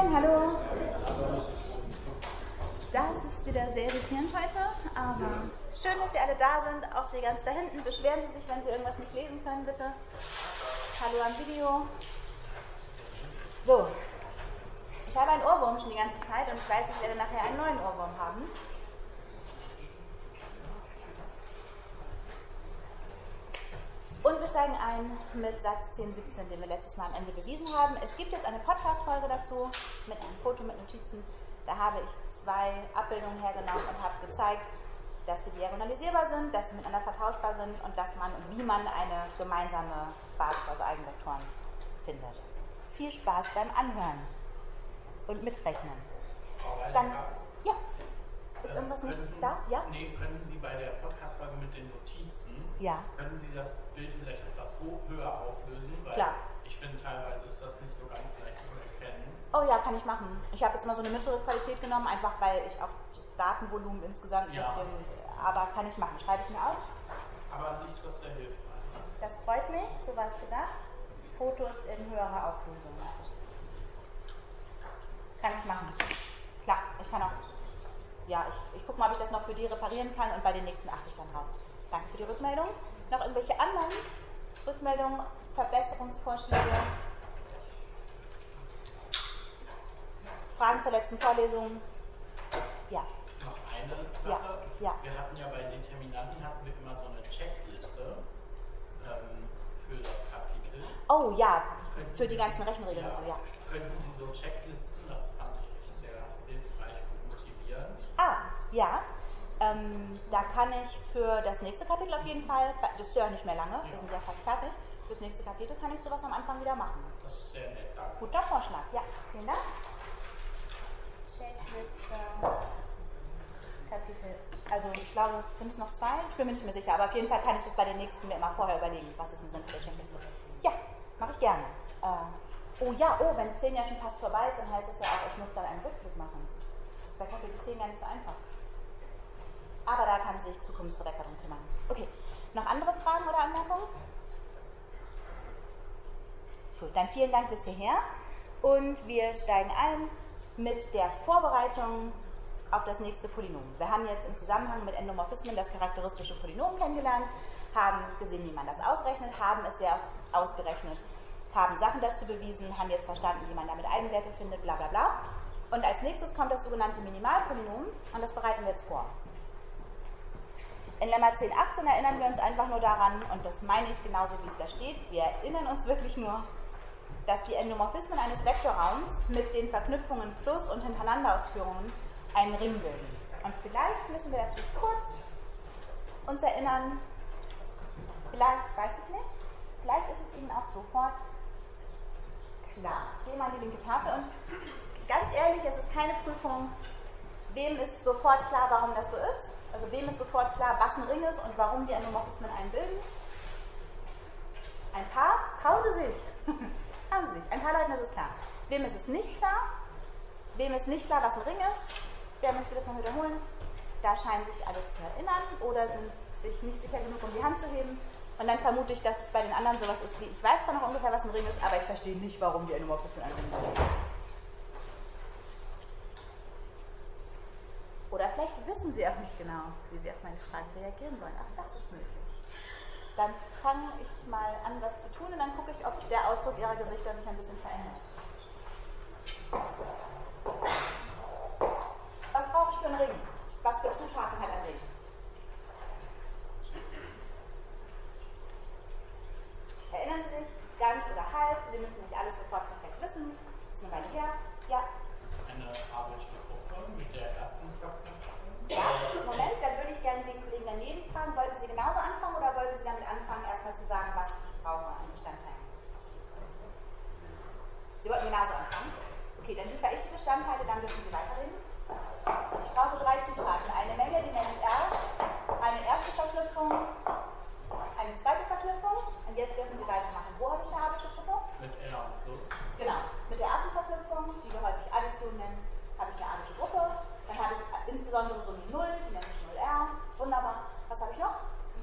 Morgen, hallo. Das ist wieder sehr irritierend heute, aber schön, dass Sie alle da sind. Auch Sie ganz da hinten. Beschweren Sie sich, wenn Sie irgendwas nicht lesen können, bitte. Hallo am Video. So, ich habe einen Ohrwurm schon die ganze Zeit und ich weiß, ich werde nachher einen neuen Ohrwurm haben. Und wir steigen ein mit Satz 10-17, den wir letztes Mal am Ende bewiesen haben. Es gibt jetzt eine Podcast-Folge dazu mit einem Foto mit Notizen. Da habe ich 2 Abbildungen hergenommen und habe gezeigt, dass die diagonalisierbar sind, dass sie miteinander vertauschbar sind und dass man und wie man eine gemeinsame Basis aus Eigenvektoren findet. Viel Spaß beim Anhören und Mitrechnen. Dann, ja. Ist irgendwas nicht da? Ja? Nee, können Sie bei der Podcast-Folge mit den Notizen, können Sie das Bild vielleicht etwas höher auflösen? Weil klar. Ich finde, teilweise ist das nicht so ganz leicht zu erkennen. Oh ja, kann ich machen. Ich habe jetzt mal so eine mittlere Qualität genommen, einfach weil ich auch das Datenvolumen insgesamt ein bisschen, aber kann ich machen. Schreibe ich mir auf. Aber nicht so sehr hilfreich. Das freut mich, so war es gedacht. Fotos in höherer Auflösung. Kann ich machen. Klar, ich kann auch. Ja, ich gucke mal, ob ich das noch für die reparieren kann und bei den nächsten achte ich dann drauf. Danke für die Rückmeldung. Noch irgendwelche anderen Rückmeldungen, Verbesserungsvorschläge? Fragen zur letzten Vorlesung? Ja. Noch eine Sache. Ja. Wir hatten ja bei Determinanten immer so eine Checkliste für das Kapitel. Oh ja, für die ganzen Rechenregeln und so, ja. Könnten Sie so Checklisten, das fand ich sehr hilfreich und motivierend. Ja. Da kann ich für das nächste Kapitel auf jeden Fall, das ist ja nicht mehr lange, wir sind ja fast fertig, für das nächste Kapitel kann ich sowas am Anfang wieder machen. Das ist sehr nett, danke. Guter Vorschlag, ja, vielen Dank. Checkliste, Kapitel, also ich glaube, sind es noch 2? Ich bin mir nicht mehr sicher, aber auf jeden Fall kann ich das bei den nächsten mir immer vorher überlegen, was ist eine sinnvolle Checkliste. Ja, mache ich gerne. Wenn 10 ja schon fast vorbei ist, dann heißt es ja auch, ich muss dann einen Rückblick machen. Das ist bei Kapitel 10 gar nicht so einfach. Aber da kann sich Zukunftsredakteur drum kümmern. Okay, noch andere Fragen oder Anmerkungen? Gut, dann vielen Dank bis hierher. Und wir steigen ein mit der Vorbereitung auf das nächste Polynom. Wir haben jetzt im Zusammenhang mit Endomorphismen das charakteristische Polynom kennengelernt, haben gesehen, wie man das ausrechnet, haben es sehr oft ausgerechnet, haben Sachen dazu bewiesen, haben jetzt verstanden, wie man damit Eigenwerte findet, bla bla bla. Und als nächstes kommt das sogenannte Minimalpolynom und das bereiten wir jetzt vor. In Lemma 10.18 erinnern wir uns einfach nur daran, und das meine ich genauso, wie es da steht, wir erinnern uns wirklich nur, dass die Endomorphismen eines Vektorraums mit den Verknüpfungen Plus- und Hintereinanderausführungen einen Ring bilden. Und vielleicht müssen wir dazu kurz uns erinnern, vielleicht, weiß ich nicht, vielleicht ist es Ihnen auch sofort klar. Ich gehe mal an die linke Tafel und ganz ehrlich, es ist keine Prüfung, wem ist sofort klar, warum das so ist. Also wem ist sofort klar, was ein Ring ist und warum die Endomorphismen einen bilden. Ein paar, trauen Sie sich. Trauen Sie sich. Ein paar Leuten ist es klar. Wem ist es nicht klar? Wem ist nicht klar, was ein Ring ist? Wer möchte das noch wiederholen? Da scheinen sich alle zu erinnern oder sind sich nicht sicher genug, um die Hand zu heben. Und dann vermute ich, dass es bei den anderen sowas ist wie, ich weiß zwar noch ungefähr, was ein Ring ist, aber ich verstehe nicht, warum die Endomorphismen einen Ring bilden. Oder vielleicht wissen Sie auch nicht genau, wie Sie auf meine Frage reagieren sollen. Auch das ist möglich. Dann fange ich mal an, was zu tun und dann gucke ich, ob der Ausdruck Ihrer Gesichter sich ein bisschen verändert. Was brauche ich für einen Ring? Was für Zutaten hat ein Ring? Erinnern Sie sich, ganz oder halb, Sie müssen nicht alles sofort perfekt wissen. Ist eine Weile her. Ja. Eine Abelsche Gruppe mit der ersten Verknüpfung. Ja, Moment, dann würde ich gerne den Kollegen daneben fragen. Wollten Sie genauso anfangen oder wollten Sie damit anfangen, erstmal zu sagen, was ich brauche an Bestandteilen? Sie wollten genauso anfangen? Okay, dann liefere ich die Bestandteile, dann dürfen Sie weiterreden. Ich brauche 3 Zutaten. Eine Menge, die nenne ich R, eine erste Verknüpfung, eine zweite Verknüpfung und jetzt dürfen Sie weitermachen. Wo habe ich eine Abelsche Gruppe? Mit R und Plus. Genau, mit der ersten Verknüpfung, die wir häufig Addition nennen, habe ich eine Abelsche Gruppe. Dann habe ich insbesondere so eine 0, die nenne ich 0R. Wunderbar. Was habe ich noch?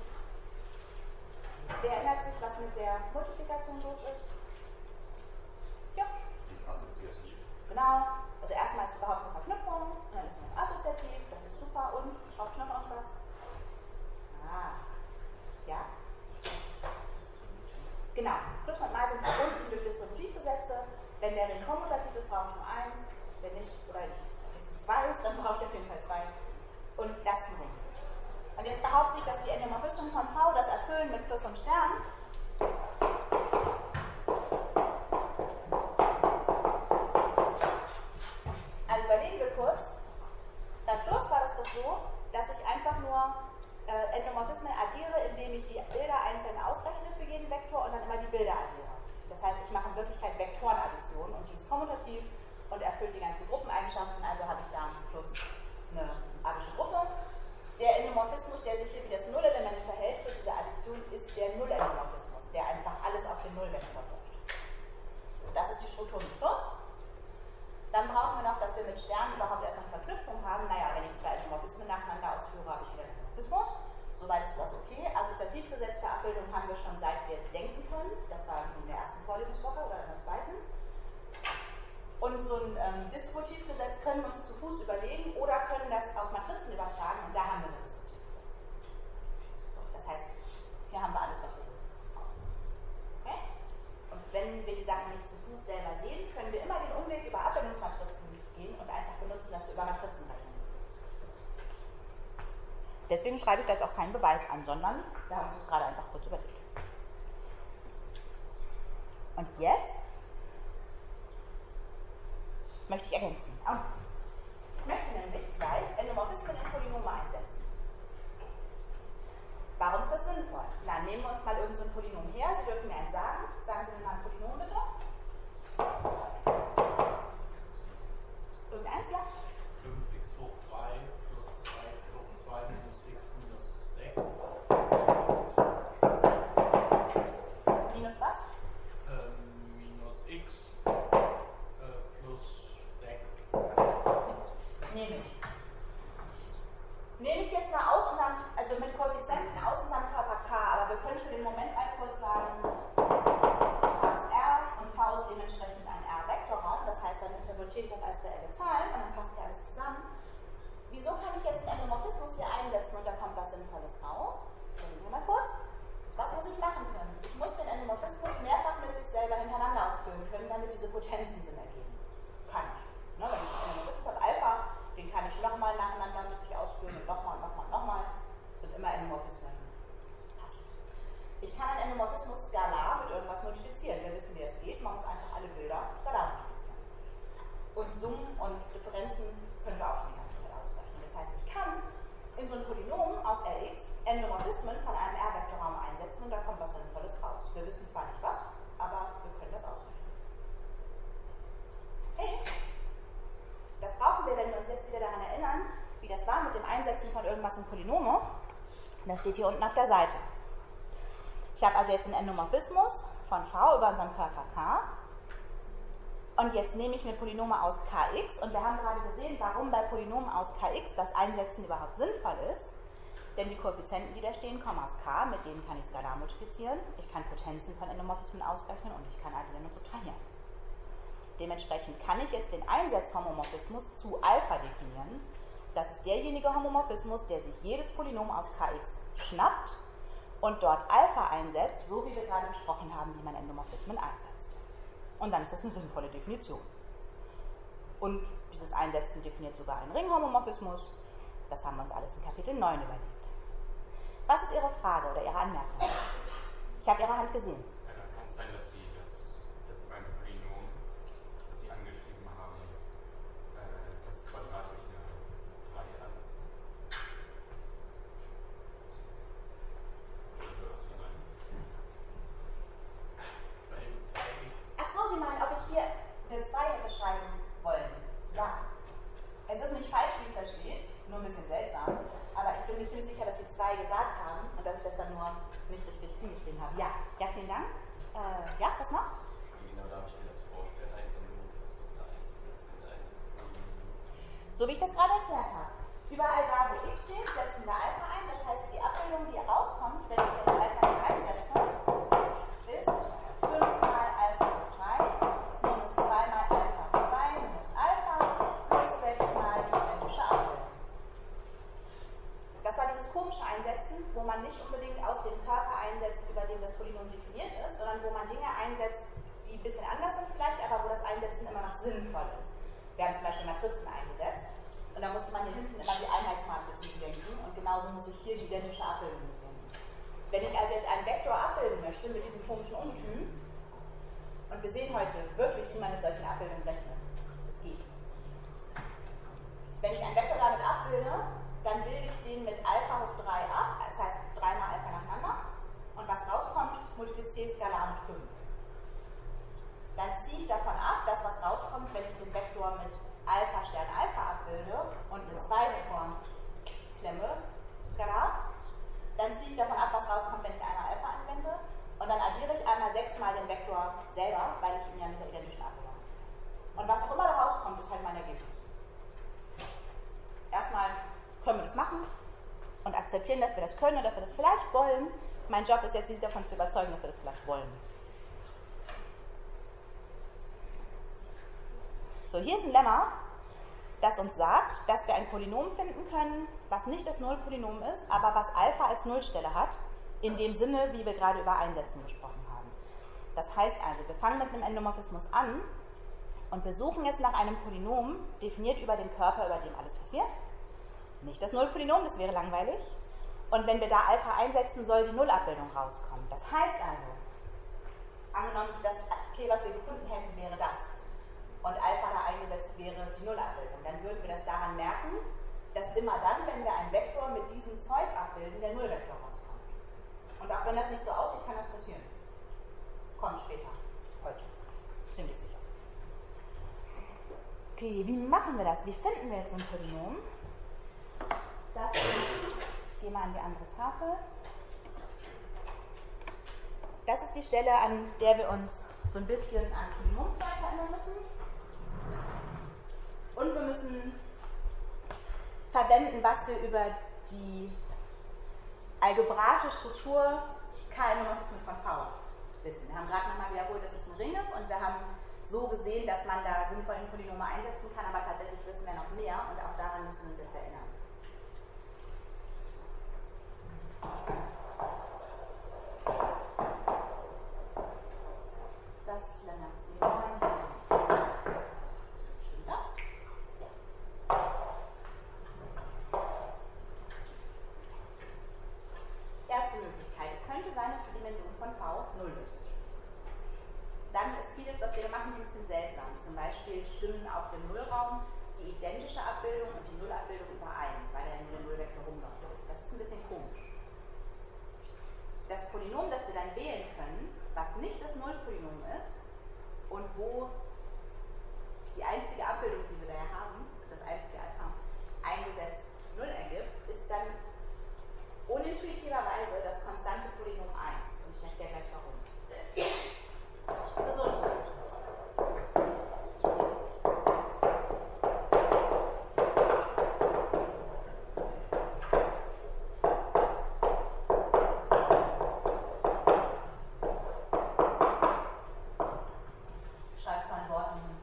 Wer erinnert sich, was mit der Multiplikation los ist? Ja. Die ist assoziativ. Genau, genau, also erstmal ist überhaupt eine Verknüpfung und dann ist es noch assoziativ, das ist super. Und brauche ich noch irgendwas? Ja? Genau, Plus und Mal sind verbunden durch Distributivgesetze. Wenn der Ring kommutativ ist, brauche ich nur eins. Wenn nicht, oder ich nichts weiß, dann brauche ich auf jeden Fall zwei. Und das ist ein Ring. Und jetzt behaupte ich, dass die Endomorphismen von V das erfüllen mit Plus und Stern. Also überlegen wir kurz. Bei Plus war das doch so, dass ich einfach nur Endomorphismen addiere, indem ich die Bilder einzeln ausrechne für jeden Vektor und dann immer die Bilder addiere. Das heißt, ich mache in Wirklichkeit Vektorenaddition und die ist kommutativ und erfüllt die ganzen Gruppeneigenschaften, also habe ich da plus eine abische Gruppe. Der Endomorphismus, der sich hier wie das Nullelement verhält für diese Addition, ist der Nullendomorphismus, der einfach alles auf den Nullvektor wirft. Das ist die Struktur mit Plus. Dann brauchen wir noch, dass wir mit Sternen überhaupt erstmal eine Verknüpfung haben. Naja, wenn ich zwei Endomorphismen nacheinander ausführe, habe ich wieder einen Endomorphismus. Soweit ist das okay. Assoziativgesetz für Abbildung haben wir schon seit wir denken können. Das war in der ersten Vorlesungswoche oder in der zweiten. Und so ein Distributivgesetz können wir uns zu Fuß überlegen oder können das auf Matrizen übertragen und da haben wir so ein Distributivgesetz. So, das heißt, hier haben wir alles, was wir brauchen. Okay? Und wenn wir die Sachen nicht zu Fuß selber sehen, können wir immer den Umweg über Abbildungsmatrizen gehen und einfach benutzen, dass wir über Matrizen rechnen. Deswegen schreibe ich da jetzt auch keinen Beweis an, sondern wir haben uns gerade einfach kurz überlegt. Und jetzt möchte ich ergänzen. Ich möchte nämlich gleich Endomorphismen in Polynome einsetzen. Warum ist das sinnvoll? Na, nehmen wir uns mal irgendein so Polynom her. Sie dürfen mir eins sagen. Sagen Sie mir mal ein Polynom bitte. Irgendeins, ja? 5x hoch 3 plus 2x hoch 2 minus x minus 6. Minus was? Minus x plus 6. Nehme ich jetzt mal aus unserem, also mit Koeffizienten aus unserem Körper K, aber wir können für den Moment mal kurz sagen, K ist R und V ist dementsprechend ein R-Vektorraum, das heißt, dann interpretiere ich das als reelle Zahlen und dann passt hier alles zusammen. Wieso kann ich jetzt einen Endomorphismus hier einsetzen und da kommt was Sinnvolles raus? Überlegen wir mal kurz. Was muss ich machen können? Ich muss den Endomorphismus mehrfach mit sich selber hintereinander ausführen können, damit diese Potenzen Sinn ergeben. Kann ich. Ne, wenn ich einen Endomorphismus habe, Alpha, den kann ich nochmal nacheinander mit sich ausführen und nochmal. Sind immer Endomorphismen. Passt. Ich kann einen Endomorphismus skalar mit irgendwas multiplizieren. Wir wissen, wie das geht. Man muss einfach alle Bilder skalar multiplizieren. Und Summen und Differenzen können wir auch schon die ganze Zeit ausrechnen. Das heißt, ich kann in so ein Polynom aus Rx Endomorphismen von einem R-Vektorraum einsetzen und da kommt was Sinnvolles raus. Wir wissen zwar nicht was, aber wir können das ausrechnen. Okay. Das brauchen wir, wenn wir uns jetzt wieder daran erinnern, wie das war mit dem Einsetzen von irgendwas in Polynome. Das steht hier unten auf der Seite. Ich habe also jetzt einen Endomorphismus von V über unseren Körper K. Und jetzt nehme ich mir Polynome aus Kx und wir haben gerade gesehen, warum bei Polynomen aus Kx das Einsetzen überhaupt sinnvoll ist. Denn die Koeffizienten, die da stehen, kommen aus K, mit denen kann ich skalar multiplizieren. Ich kann Potenzen von Endomorphismen ausrechnen und ich kann addieren und subtrahieren. Dementsprechend kann ich jetzt den Einsetzhomomorphismus zu Alpha definieren. Das ist derjenige Homomorphismus, der sich jedes Polynom aus Kx schnappt und dort Alpha einsetzt, so wie wir gerade besprochen haben, wie man Endomorphismen einsetzt. Und dann ist das eine sinnvolle Definition. Und dieses Einsetzen definiert sogar einen Ringhomomorphismus. Das haben wir uns alles in Kapitel 9 überlegt. Was ist Ihre Frage oder Ihre Anmerkung? Ich habe Ihre Hand gesehen. Ja, dann kann es sein, dass Sie das beim Polynom, das Sie angeschrieben haben, das Quadrat durch eine 3 ersetzen. Oder soll das so sein? Bei dem 2x. Ach so, Sie meinen, ob ich hier eine 2 hätte schreiben wollen? Ja. Es ist nicht falsch, wie es da steht, nur ein bisschen seltsam. Aber ich bin mir ziemlich sicher, dass Sie 2 gesagt haben und dass ich das dann nur nicht richtig hingeschrieben habe. Ja, vielen Dank. Ja, was noch? Wie genau darf ich mir das vorstellen, ein Endomorphismus da einzusetzen? So wie ich das gerade erklärt habe. Überall da, wo x steht, setzen wir Alpha ein. Das heißt, die Abbildung, die rauskommt, wenn ich jetzt Alpha einsetze, ist 5 mal Alpha hoch 3 minus 2 mal Alpha hoch 2 minus Alpha. man nicht unbedingt aus dem Körper einsetzt, über dem das Polynom definiert ist, sondern wo man Dinge einsetzt, die ein bisschen anders sind vielleicht, aber wo das Einsetzen immer noch sinnvoll ist. Wir haben zum Beispiel Matrizen eingesetzt und da musste man hier hinten immer die Einheitsmatrizen bedenken und genauso muss ich hier die identische Abbildung bedenken. Wenn ich also jetzt einen Vektor abbilden möchte mit diesem komischen Ungetüm, und wir sehen heute wirklich, wie man mit solchen Abbildungen rechnet. Es geht. Wenn ich einen Vektor damit abbilde, dann bilde ich den mit Alpha hoch 3 ab, das heißt 3 mal Alpha nacheinander. Und was rauskommt, multipliziere ich skalar mit 5. Dann ziehe ich davon ab, dass was rauskommt, wenn ich den Vektor mit Alpha Stern Alpha abbilde und eine 2 davor klemme, skalar. Dann ziehe ich davon ab, was rauskommt, wenn ich einmal Alpha anwende. Und dann addiere ich einmal 6 mal den Vektor selber, weil ich ihn ja mit der identischen Abbildung. Und was auch immer da rauskommt, ist halt mein Ergebnis. Erstmal können wir das machen und akzeptieren, dass wir das können und dass wir das vielleicht wollen. Mein Job ist jetzt, Sie davon zu überzeugen, dass wir das vielleicht wollen. So, hier ist ein Lemma, das uns sagt, dass wir ein Polynom finden können, was nicht das Nullpolynom ist, aber was Alpha als Nullstelle hat, in dem Sinne, wie wir gerade über Einsetzen gesprochen haben. Das heißt also, wir fangen mit einem Endomorphismus an und wir suchen jetzt nach einem Polynom, definiert über den Körper, über dem alles passiert. Nicht das Nullpolynom, das wäre langweilig. Und wenn wir da Alpha einsetzen, soll die Nullabbildung rauskommen. Das heißt also, angenommen, das P, was wir gefunden hätten, wäre das. Und Alpha da eingesetzt wäre die Nullabbildung. Dann würden wir das daran merken, dass immer dann, wenn wir einen Vektor mit diesem Zeug abbilden, der Nullvektor rauskommt. Und auch wenn das nicht so aussieht, kann das passieren. Kommt später. Heute. Ziemlich sicher. Okay, wie machen wir das? Wie finden wir jetzt so ein Polynom? Das ist, ich gehe mal an die andere Tafel. Das ist die Stelle, an der wir uns so ein bisschen an Polynomzeug erinnern müssen. Und wir müssen verwenden, was wir über die algebraische Struktur K-Endomorphismen von V wissen. Wir haben gerade nochmal wiederholt, dass es ein Ring ist und wir haben so gesehen, dass man da sinnvoll in Polynome einsetzen kann, aber tatsächlich wissen wir noch mehr und auch daran müssen wir uns jetzt erinnern. Das ist Lemma C19. Stimmt das? Erste Möglichkeit. Es könnte sein, dass die Dimension von V 0 ist. Dann ist vieles, was wir da machen, ein bisschen seltsam. Zum Beispiel stimmen auf dem Nullraum die identische Abbildung und die Nullabbildung überein, weil er nur der Nullvektor rumläuft. Das ist ein bisschen komisch. Das Polynom, das wir dann wählen können, was nicht das Nullpolynom ist und wo die einzige Abbildung, die wir da haben, das einzige Alpha, eingesetzt 0 ergibt, ist dann unintuitiverweise das konstante Polynom 1. Und ich erkläre gleich warum. Gesundheit. Schreib's mal in Worten hin.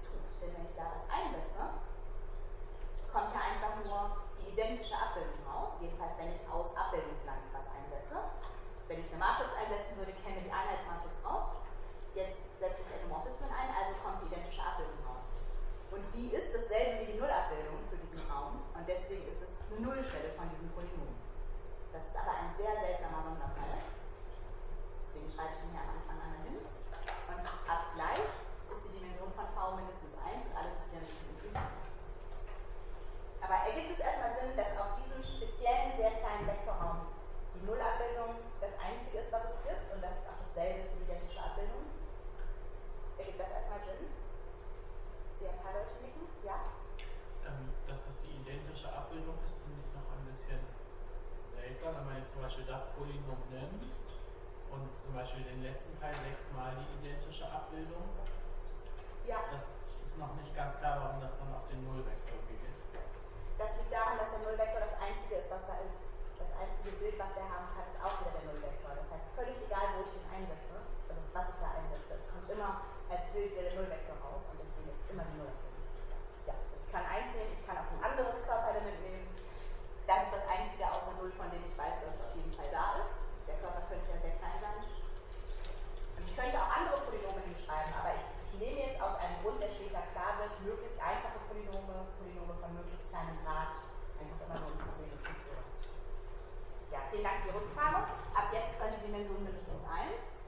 Kommt ja einfach nur die identische Abbildung raus. jedenfalls wenn ich aus Abbildungsland was einsetze. Wenn ich eine Matrix einsetzen würde, käme die Einheitsmatrix raus. Jetzt setze ich Endomorphismen ein, also kommt die identische Abbildung raus. Und die ist dasselbe wie die Nullabbildung für diesen Raum und deswegen ist es eine Nullstelle von diesem Polynom. Das ist aber ein sehr seltsamer Sonderfall. Deswegen schreibe ich ihn hier am Anfang einmal hin. Und ab gleich ist die Dimension von V mindestens 1 und alles ist wieder ein bisschen üblich. Aber ergibt es erstmal Sinn, dass auf diesem speziellen, sehr kleinen Vektorraum die Nullabbildung das Einzige ist, was es gibt und dass es auch dasselbe ist wie die identische Abbildung? Ergibt das erstmal Sinn? Ich sehe ein paar Leute nicken. Ja? Dass es die identische Abbildung ist, finde ich noch ein bisschen seltsam, wenn man jetzt zum Beispiel das Polynom nimmt und zum Beispiel den letzten Teil 6 mal die identische Abbildung. Ja. Das ist noch nicht ganz klar, warum das dann auf den Nullvektor geht. Das liegt daran, dass der Nullvektor das Einzige ist, was da ist. Das einzige Bild, was der haben kann, ist auch wieder der Nullvektor. Das heißt, völlig egal, wo ich den einsetze, also was ich da einsetze, es kommt immer als Bild wieder der Nullvektor raus und deswegen ist es immer die Nullabbildung. Ja, ich kann 1 nehmen, ich kann auch ein anderes Körperelement nehmen. Das ist das Einzige außer 0, von dem ich weiß, dass es auf jeden Fall da ist. Der Körper könnte ja sehr klein sein. Und ich könnte auch andere Polynome hinschreiben, aber ich nehme jetzt aus einem Grund, der später klar wird, möglichst einfache Polynome von möglichst kleinem Grad, einfach immer nur um zu sehen, es gibt sowas. Ja, vielen Dank für die Rückfrage. Ab jetzt ist dann die Dimension mindestens 1.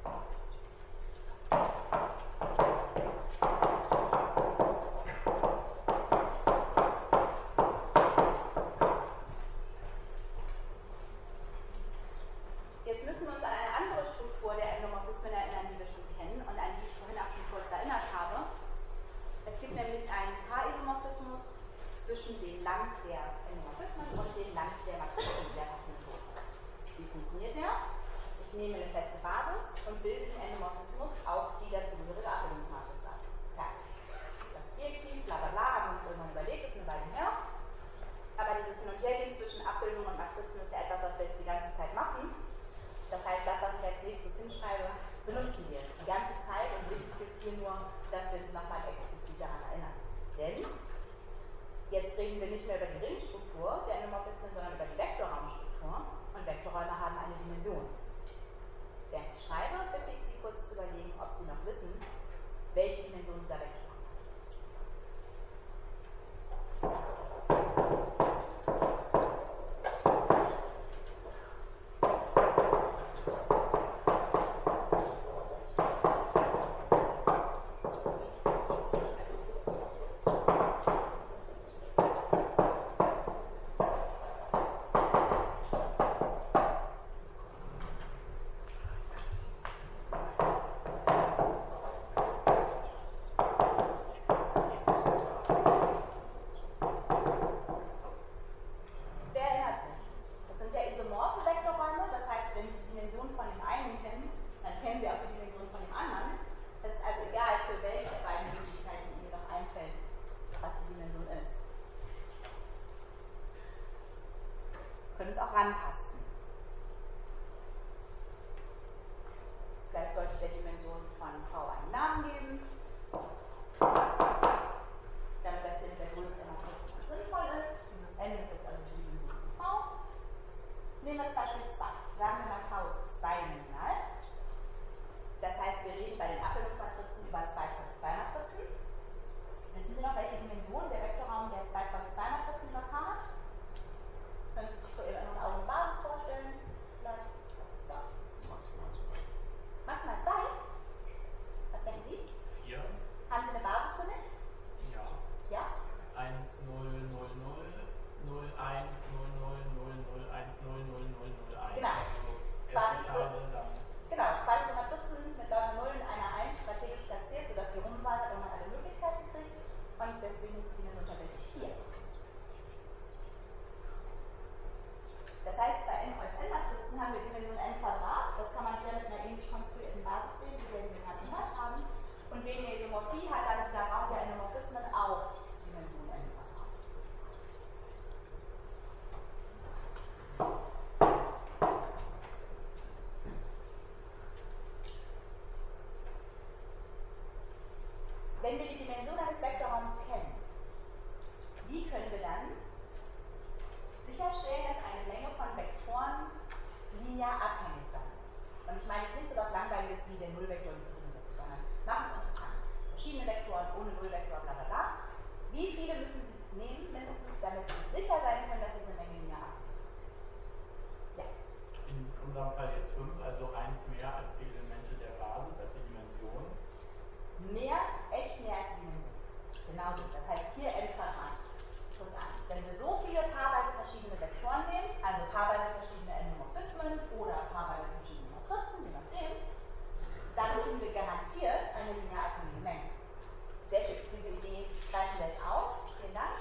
Jetzt müssen wir uns an eine andere Struktur der Endomorphismen erinnern, die wir schon kennen und an die ich vorhin auch schon kurz erinnert habe. Es gibt nämlich einen K-Isomorphismus zwischen dem Land der Endomorphismen und dem Land der Matrizen der Passivgröße. Wie funktioniert der? Ich nehme eine feste Basis und bilde den Endomorphismus auf die dazugehörige Abbildungsmatrix ab. Fertig. Das Objektiv, bla bla bla, haben wir uns irgendwann überlegt, ist eine Weile her. Aber dieses Hin- und Hergehen zwischen Abbildung und Matrizen ist ja etwas, was wir jetzt die ganze Zeit machen. Das heißt, das, was ich als nächstes hinschreibe, benutzen wir die ganze Zeit und wichtig ist hier nur, dass wir uns nochmal explizit daran erinnern. Denn jetzt reden wir nicht mehr über die Ringstruktur der Endomorphismen, sondern über die Vektorraumstruktur und Vektorräume haben eine Dimension. Während ich schreibe, bitte ich Sie kurz zu überlegen, ob Sie noch wissen, welche Dimension dieser Vektorraum hat. Rantasten. Vielleicht sollte ich der Dimension von V einen Namen geben, damit das hier mit der Größe der Matrix sinnvoll ist. Dieses N ist jetzt also die Dimension von V. Nehmen wir das Beispiel 2. Sagen wir mal, V ist zweidimensional. Das heißt, wir reden bei den Abbildungsmatrizen über 2x2-Matrizen. Wissen Sie noch, welche Dimension der Vektorraum der 2x2-Matrizen über K hat? Können Sie sich vor Ihrer Augen Basis vorstellen? Vielleicht? Ja. Maximal 2. Maximal 2? Was denken Sie? 4. Haben Sie eine Basis für mich? Ja. Ja? 1, 0, 0, 0, 0, 1, 0, 0, 0, 0, 1, 0, 0, 0, 0, 1. Genau. Also Quasi so. dann. Genau, quasi so Matrizen mit lauter Nullen, einer 1 strategisch platziert, sodass die rumwandert und man alle Möglichkeiten kriegt. Und deswegen ist die Dimension tatsächlich 4. Das heißt, bei n als n-Matrizen haben wir Dimension n². Das kann man wieder mit einer ähnlich konstruierten Basis sehen, wie wir die gerade gehört haben. Und wegen der Isomorphie hat dann dieser Raum der Endomorphismen auch Dimension n². Wenn wir die Dimension eines Vektorraums kennen, wie können wir dann sicherstellen, dass eine Menge von Vektoren linear abhängig sein muss. Und ich meine jetzt nicht so was Langweiliges wie der Nullvektor und die Gegenvektor, sondern machen es interessant. Verschiedene Vektoren ohne Nullvektor, bla bla bla. Wie viele müssen Sie nehmen, mindestens, damit Sie sicher sein können, dass diese Menge linear abhängig ist? Ja. In unserem Fall jetzt 5, also 1 mehr als die Elemente der Basis, als die Dimension. Echt mehr als die Dimension. Genauso. Das heißt hier n Quadrat plus 1. Wenn wir so viele paarweise verschiedene Vektoren nehmen, also paarweise verschiedene Endomorphismen oder paarweise verschiedene Matrizen, je nachdem, dann kriegen wir garantiert eine linear abhängige Menge. Sehr schön. Diese Idee greifen wir jetzt auf. Vielen Dank.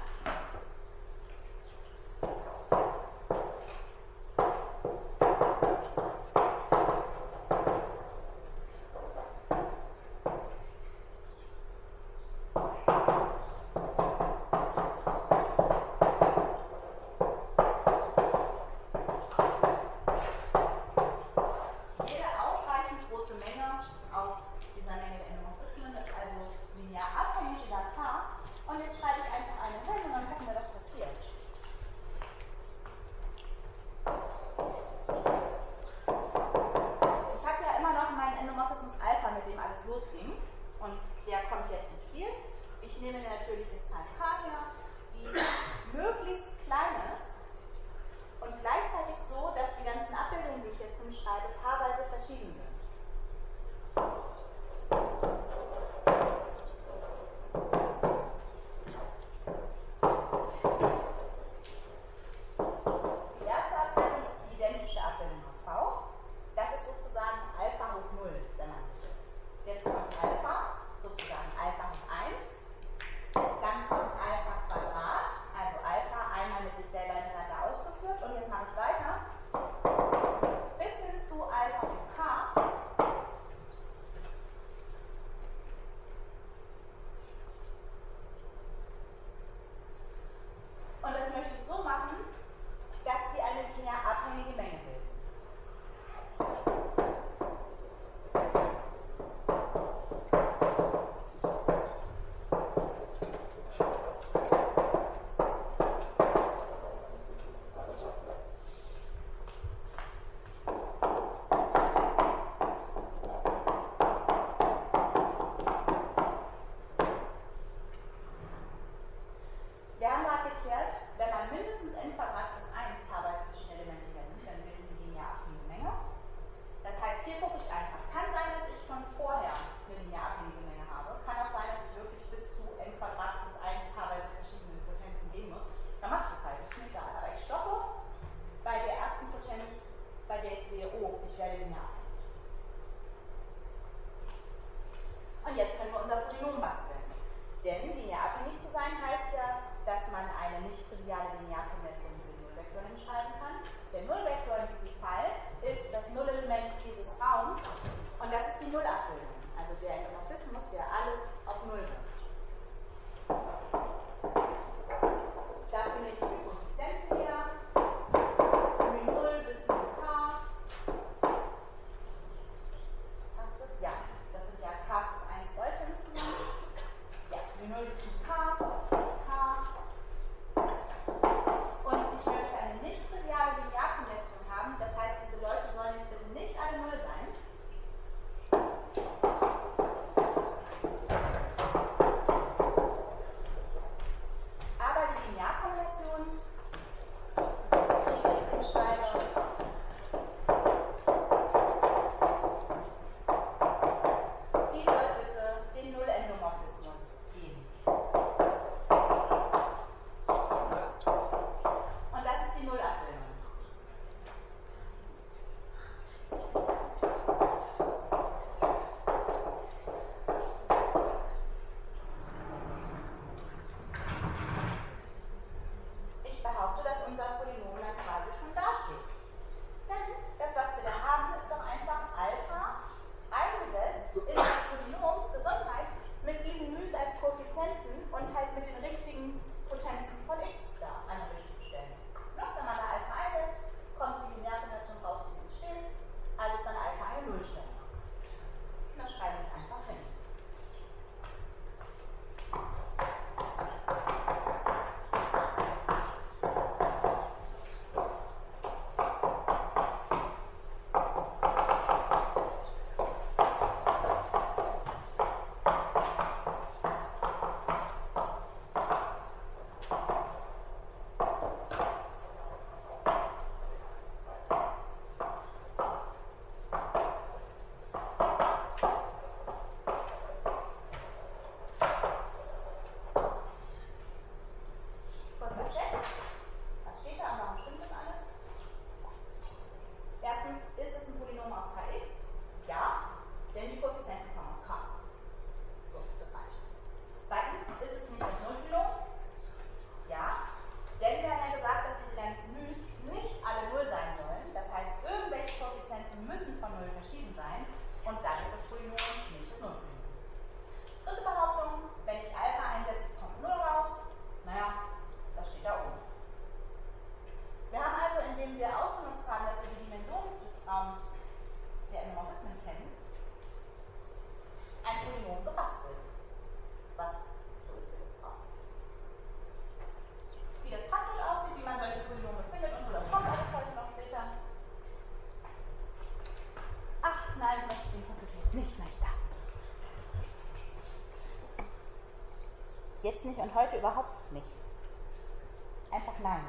Jetzt nicht und heute überhaupt nicht. Einfach nein.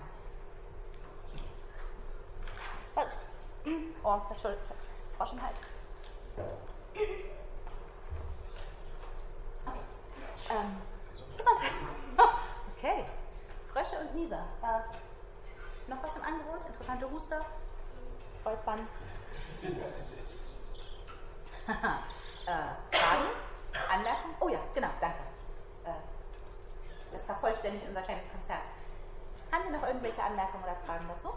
Was? Oh, Entschuldigung, Frosch im Hals. Okay. Gesundheit. Okay. Frösche und Nieser. Noch was im Angebot? Interessante Huster? Räuspern? Fragen? Anmerkungen? Oh ja, genau, danke. Das vervollständigt unser kleines Konzert. Haben Sie noch irgendwelche Anmerkungen oder Fragen dazu?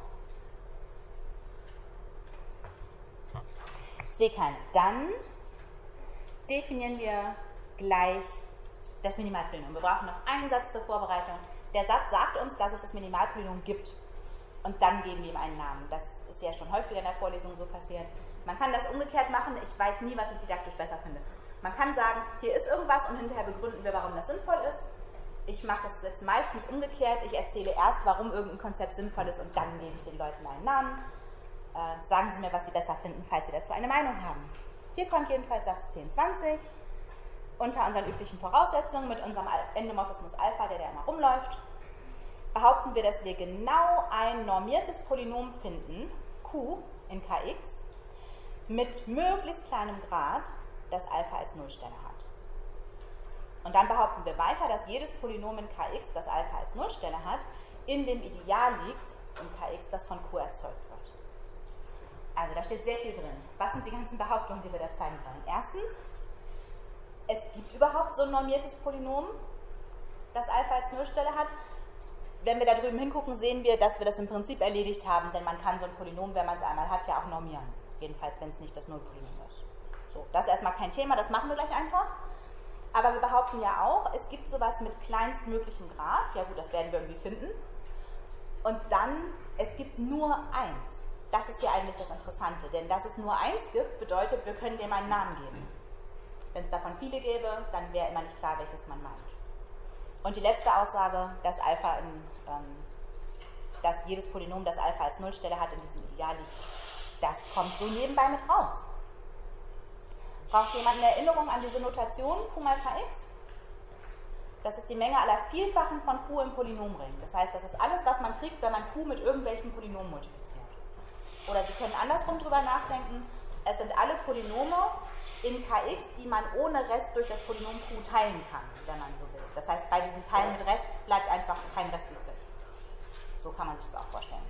Sehe keine. Dann definieren wir gleich das Minimalpolynom. Wir brauchen noch einen Satz zur Vorbereitung. Der Satz sagt uns, dass es das Minimalpolynom gibt. Und dann geben wir ihm einen Namen. Das ist ja schon häufiger in der Vorlesung so passiert. Man kann das umgekehrt machen. Ich weiß nie, was ich didaktisch besser finde. Man kann sagen, hier ist irgendwas und hinterher begründen wir, warum das sinnvoll ist. Ich mache es jetzt meistens umgekehrt. Ich erzähle erst, warum irgendein Konzept sinnvoll ist und dann gebe ich den Leuten einen Namen. Sagen Sie mir, was Sie besser finden, falls Sie dazu eine Meinung haben. Hier kommt jedenfalls Satz 1020. Unter unseren üblichen Voraussetzungen mit unserem Endomorphismus Alpha, der immer rumläuft, behaupten wir, dass wir genau ein normiertes Polynom finden, q in kx, mit möglichst kleinem Grad, das Alpha als Nullstelle hat. Und dann behaupten wir weiter, dass jedes Polynom in kx, das Alpha als Nullstelle hat, in dem Ideal liegt, in kx, das von q erzeugt wird. Also da steht sehr viel drin. Was sind die ganzen Behauptungen, die wir da zeigen wollen? Erstens, es gibt überhaupt so ein normiertes Polynom, das Alpha als Nullstelle hat. Wenn wir da drüben hingucken, sehen wir, dass wir das im Prinzip erledigt haben, denn man kann so ein Polynom, wenn man es einmal hat, ja auch normieren. Jedenfalls, wenn es nicht das Nullpolynom ist. So, das ist erstmal kein Thema, das machen wir gleich einfach. Aber wir behaupten ja auch, es gibt sowas mit kleinstmöglichem Grad. Ja gut, das werden wir irgendwie finden. Und dann, es gibt nur 1. Das ist hier eigentlich das Interessante, denn dass es nur 1 gibt, bedeutet, wir können dem einen Namen geben. Wenn es davon viele gäbe, dann wäre immer nicht klar, welches man meint. Und die letzte Aussage, dass dass jedes Polynom, das Alpha als Nullstelle hat, in diesem Ideal liegt, das kommt so nebenbei mit raus. Braucht jemand eine Erinnerung an diese Notation q mal kx? Das ist die Menge aller Vielfachen von q im Polynomring. Das heißt, das ist alles, was man kriegt, wenn man q mit irgendwelchen Polynomen multipliziert. Oder Sie können andersrum drüber nachdenken, es sind alle Polynome in kx, die man ohne Rest durch das Polynom q teilen kann, wenn man so will. Das heißt, bei diesen Teilen mit Rest bleibt einfach kein Rest übrig. So kann man sich das auch vorstellen.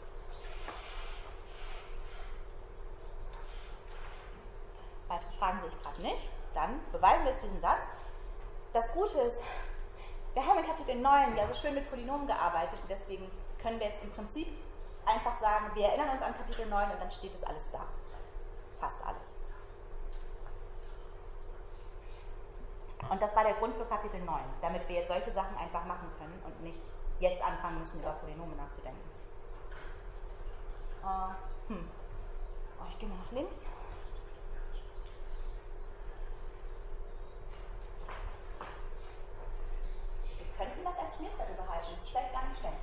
Weitere Fragen sehe ich gerade nicht. Dann beweisen wir jetzt diesen Satz. Das Gute ist, wir haben in Kapitel 9 ja so schön mit Polynomen gearbeitet und deswegen können wir jetzt im Prinzip einfach sagen, wir erinnern uns an Kapitel 9 und dann steht es alles da. Fast alles. Und das war der Grund für Kapitel 9, damit wir jetzt solche Sachen einfach machen können und nicht jetzt anfangen müssen, über Polynome nachzudenken. Oh, ich gehe mal nach links. Wir könnten das als Schmierzettel behalten, das ist vielleicht gar nicht schlecht.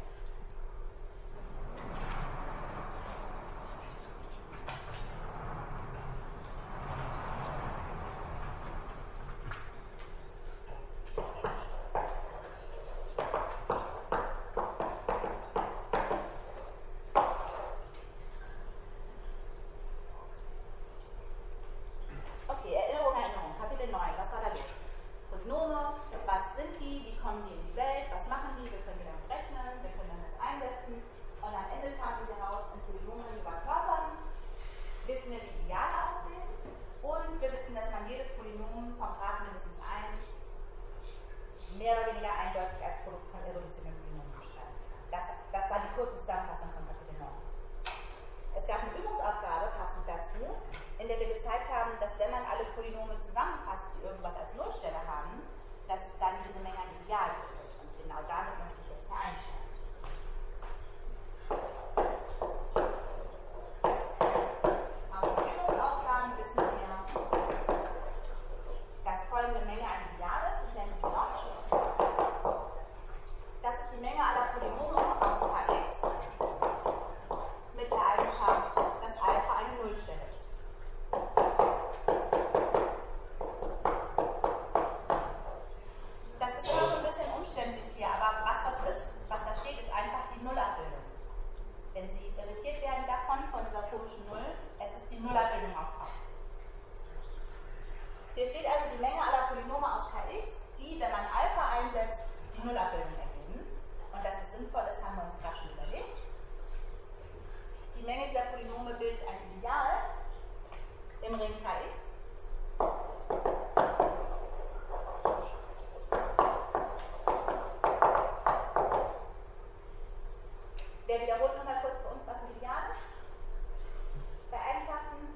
zusammengesetzt die Nullabbildung ergeben. Und dass es sinnvoll ist, haben wir uns gerade schon überlegt. Die Menge dieser Polynome bildet ein Ideal im Ring Kx. Wer wiederholt nochmal kurz für uns, was ein Ideal ist? Zwei Eigenschaften.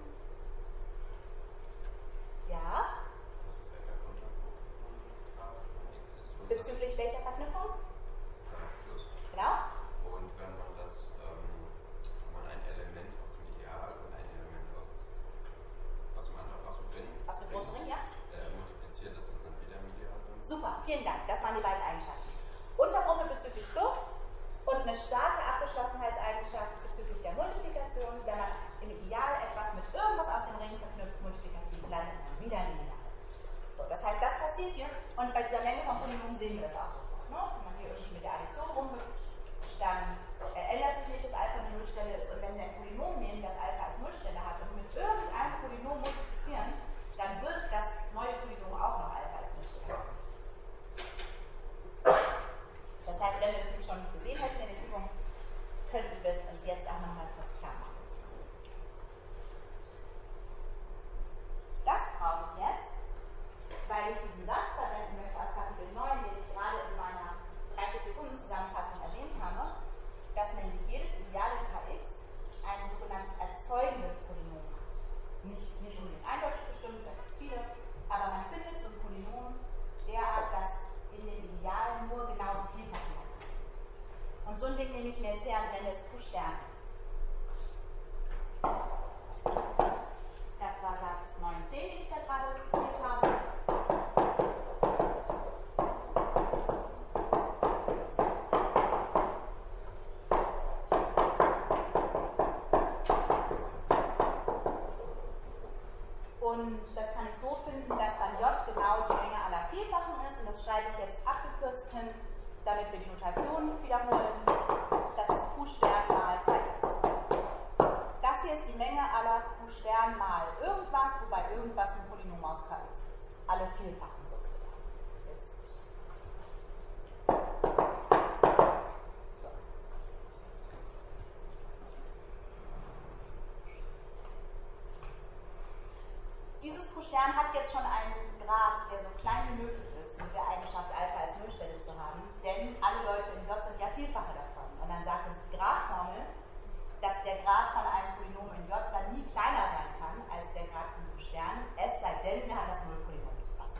Ja. Das ist halt der Unterpunkt von x ist. Bezüglich welcher Verknüpfung? Plus. Genau. Und wenn man das, wenn man ein Element aus dem Ideal und ein Element aus dem anderen, aus dem Ring, Aus dem großen Ring, ja? multipliziert, dass es dann wieder im Ideal sind. Super, vielen Dank. Das waren die beiden Eigenschaften. Untergruppe bezüglich Plus und eine starke Abgeschlossenheitseigenschaft bezüglich der Multiplikation. Wenn man im Ideal etwas mit irgendwas aus dem Ring verknüpft, multiplikativ, landet man wieder im Ideal. So, das heißt, das passiert hier und bei dieser Menge von Polynomen sehen wir das auch sofort. Ne? Wenn man hier irgendwie mit der Addition rumhüpft, dann ändert sich nicht, dass Alpha eine Nullstelle ist. Und wenn Sie ein Polynom nehmen, das Alpha als Nullstelle hat und mit irgendeinem Polynom multiplizieren, dann wird das neue Polynom auch noch Alpha als Nullstelle haben. Das heißt, wenn wir das nicht schon gesehen hätten in den Übungen, könnten wir es uns jetzt auch nochmal kurz klar machen. Das brauche ich jetzt, weil ich diesen Satz verwenden möchte aus Kapitel 9, den ich gerade in meiner 30-Sekunden-Zusammenfassung erwähnt habe, dass nämlich jedes Ideal in Kx ein sogenanntes erzeugendes Polynom hat. Nicht unbedingt eindeutig bestimmt, da gibt es viele, aber man findet so ein Polynom derart, dass in dem Ideal nur genau die Vielfachen hat. Und so ein Ding nehme ich mir jetzt her und nenne es Q-Stern. Das war Satz 19, den ich da gerade zitiert habe. Und das kann ich so finden, dass dann J genau die Menge aller Vielfachen ist. Und das schreibe ich jetzt abgekürzt hin, damit wir die Notation wiederholen. Das ist Q-Stern mal Kx. Das hier ist die Menge aller Q-Stern mal irgendwas, wobei irgendwas ein Polynom aus Kx ist. Alle Vielfachen sozusagen. Ist. So. Dieses Q-Stern hat jetzt schon einen Grad, der so klein wie möglich ist, mit der Eigenschaft Alpha als Nullstelle zu haben, denn alle Leute in J sind ja Vielfache davon. Und dann sagt uns die Gradformel, dass der Grad von einem Polynom in J dann nie kleiner sein kann als der Grad von Q-Stern, es sei denn, wir haben das Nullpolynom zu fassen.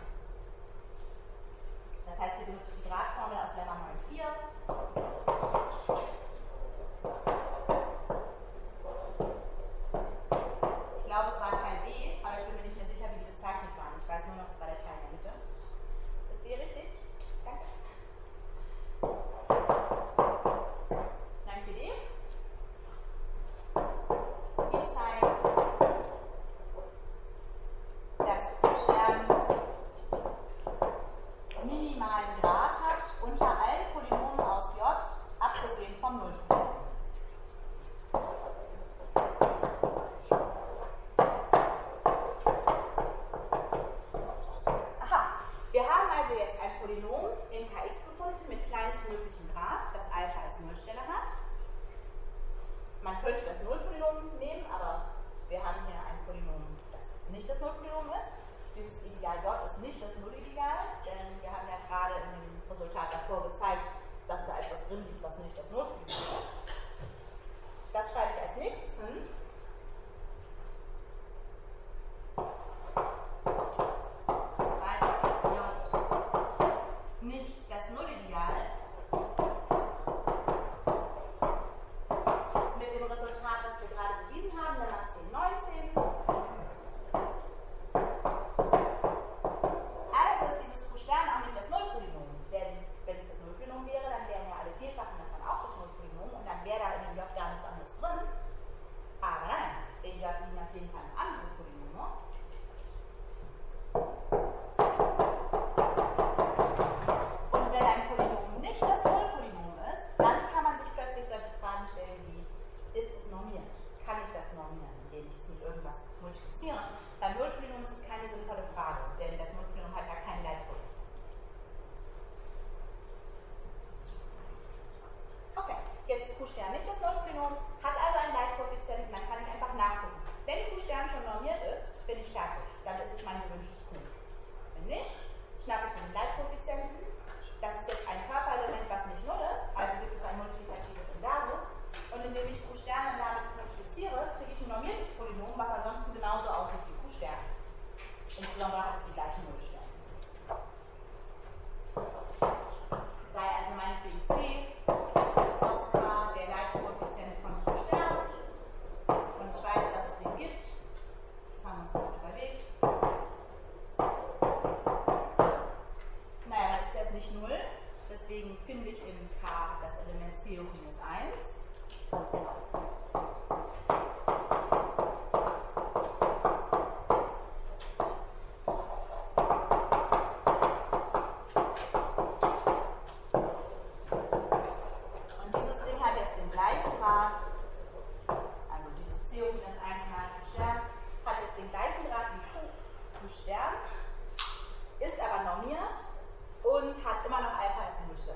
Das heißt, wir benutzen die Gradformel aus Lemma 9,4. Ich glaube, es war Teil B, aber ich bin mir nicht mehr sicher, wie die bezeichnet waren. Ich weiß nur noch, es war der Teil in der Mitte. Ist B richtig? Danke. 9,4D. Die zeigt, dass Q-Stern minimalen Grad hat unter allen Polynomen aus J, abgesehen vom Nullpolynom. Wir haben also jetzt ein Polynom in Kx gefunden mit kleinstmöglichem Grad, das Alpha als Nullstelle hat. Man könnte das Nullpolynom nehmen, aber wir haben hier ein Polynom, das nicht das Nullpolynom ist. Dieses Ideal J ist nicht das Nullideal, denn wir haben ja gerade in dem Resultat davor gezeigt, dass da etwas drin liegt, was nicht das Nullpolynom ist. Das schreibe ich als nächstes hin. Nicht das Nullideal mit dem Resultat, was wir gerade bewiesen haben, Lemma 10,19. Also ist dieses Q-Stern auch nicht das Nullpolynom. Q' nicht das Nullpolynom, hat also einen Leitkoeffizienten, dann kann ich einfach nachgucken. Wenn Q' schon normiert ist, bin ich fertig. Dann ist es mein gewünschtes Q. Wenn nicht, schnappe ich mir den Leitkoeffizienten. Das ist jetzt ein Körperelement, was nicht null ist, also gibt es ein multiplikatives Inversus. Und indem ich Q' damit multipliziere, kriege ich ein normiertes Polynom, was ansonsten genauso aussieht wie Q'. Insbesondere hat es die gleichen Nullstellen. Sei also meinetwegen C aus K der Leitkoeffizient von Q'. Und ich weiß, dass es den gibt. Das haben wir uns mal überlegt. Naja, dann ist der nicht 0. Deswegen finde ich in K das Element C hoch minus 1. Und dieses Ding hat jetzt den gleichen Grad, also dieses C hoch minus 1 mal Q' hat jetzt den gleichen Grad wie Q', ist aber normiert und hat immer noch Alpha als Nullstelle.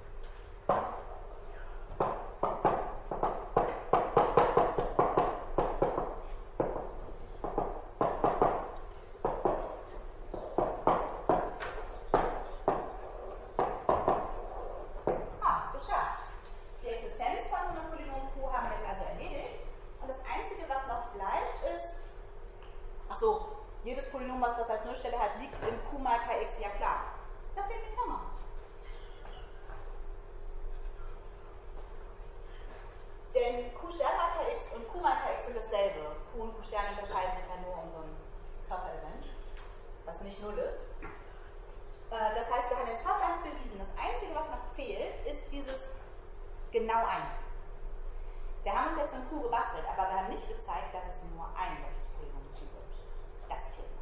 Geschafft. Die Existenz von so einem Polynom Q haben wir jetzt also erledigt. Und das Einzige, was noch bleibt, ist, achso, jedes Polynom, was das als Nullstelle hat, liegt in Q mal Kx, ja klar. Da fehlt die Klammer. Denn Q' mal Kx und Q mal Kx sind dasselbe. Q und Q' unterscheiden sich ja nur um so ein Körperelement, was nicht null ist. Das heißt, wir haben jetzt fast alles bewiesen. Das Einzige, was noch fehlt, ist dieses genau ein. Wir haben uns jetzt so ein Q gebastelt, aber wir haben nicht gezeigt, dass es nur ein solches Polynom Q gibt. Das fehlt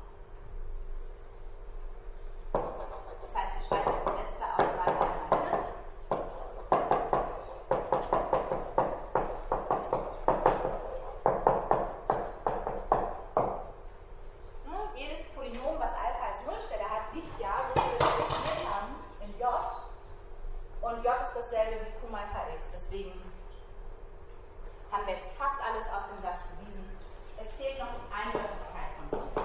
noch. Das heißt, ich schreibe jetzt die letzte Aussage einmal hin. Jedes Polynom, was Alpha als Nullstelle hat, liegt ja, so wie wir es definiert haben, in J. Und J ist dasselbe wie Q mal Kx. Deswegen haben wir jetzt fast alles aus dem Satz bewiesen. Es fehlt noch die Eindeutigkeit von Q.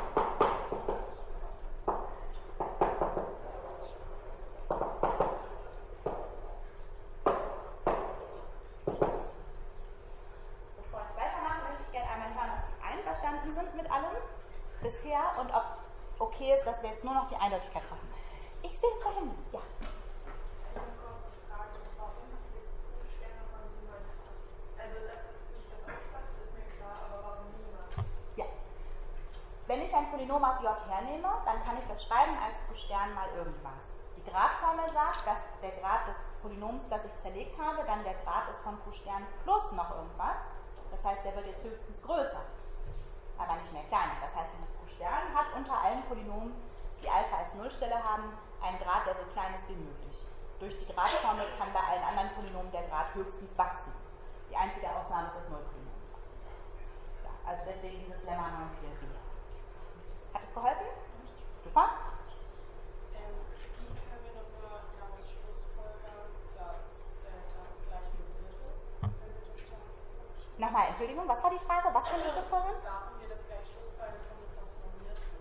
Bevor ich weitermache, möchte ich gerne einmal hören, ob Sie einverstanden sind mit allem bisher und ob okay ist, dass wir jetzt nur noch die Eindeutigkeit brauchen. Ich sehe zur Himmel. Ja. Eine kurze Frage. Warum hat jetzt Q' nochmal niemand? Also, dass sich das abspaltet, ist mir klar, aber warum niemand? Ja. Wenn ich ein Polynom aus J hernehme, dann kann ich das schreiben als Q' mal irgendwas. Die Gradformel sagt, dass der Grad des Polynoms, das ich zerlegt habe, dann der Grad ist von Q' plus noch irgendwas. Das heißt, der wird jetzt höchstens größer, aber nicht mehr kleiner. Das heißt, dieses Q' hat unter allen Polynomen, die Alpha als Nullstelle haben, einen Grad, der so klein ist wie möglich. Durch die Gradformel kann bei allen anderen Polynomen der Grad höchstens wachsen. Die einzige Ausnahme ist das Nullpolynom. Ja, also deswegen dieses Lemma 9,4b. Hat es geholfen? Super. Wie können wir nochmal daraus schlussfolgern, dass das gleich nummeriert ist? Wenn wir das da Nochmal, Entschuldigung, was war die Frage? Was können wir schlussfolgern? warum wir das gleich schlussfolgern können, dass das normiert ist?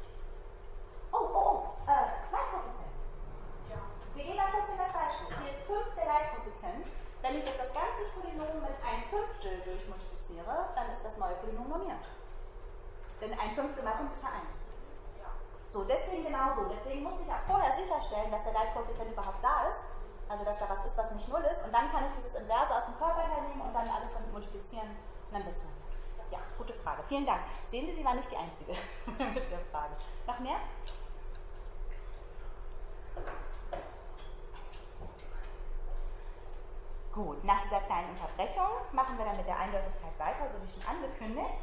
Leitkoeffizient. Ja. Wir gehen mal kurz in das Beispiel. Hier ist 5 der Leitkoeffizient. Wenn ich jetzt das ganze Polynom mit 1/5 durchmultipliziere, dann ist das neue Polynom normiert. Denn 1/5 mal 5 ist ja 1. Ja. So, deswegen genauso. Deswegen muss ich auch vorher sicherstellen, dass der Leitkoeffizient überhaupt da ist. Also, dass da was ist, was nicht 0 ist. Und dann kann ich dieses Inverse aus dem Körper hernehmen und dann alles damit multiplizieren. Und dann wird es 0. Ja, gute Frage. Vielen Dank. Sehen Sie, Sie waren nicht die Einzige mit der Frage. Noch mehr? Gut, nach dieser kleinen Unterbrechung machen wir dann mit der Eindeutigkeit weiter, so wie schon angekündigt.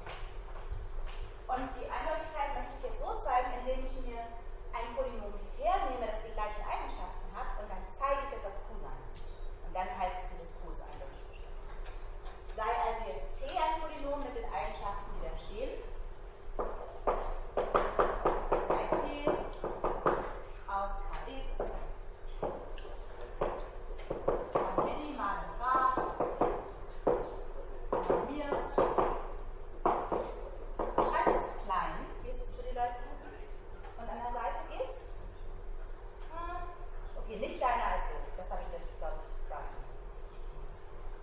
Und die Eindeutigkeit möchte ich jetzt so zeigen, indem ich mir ein Polynom hernehme, das die gleichen Eigenschaften hat, und dann zeige ich das als Q sein. Und dann heißt es, dieses Q ist eindeutig bestimmt. Sei also jetzt T ein Polynom mit den Eigenschaften, die da stehen. Sei T aus Kx von minimalem Grad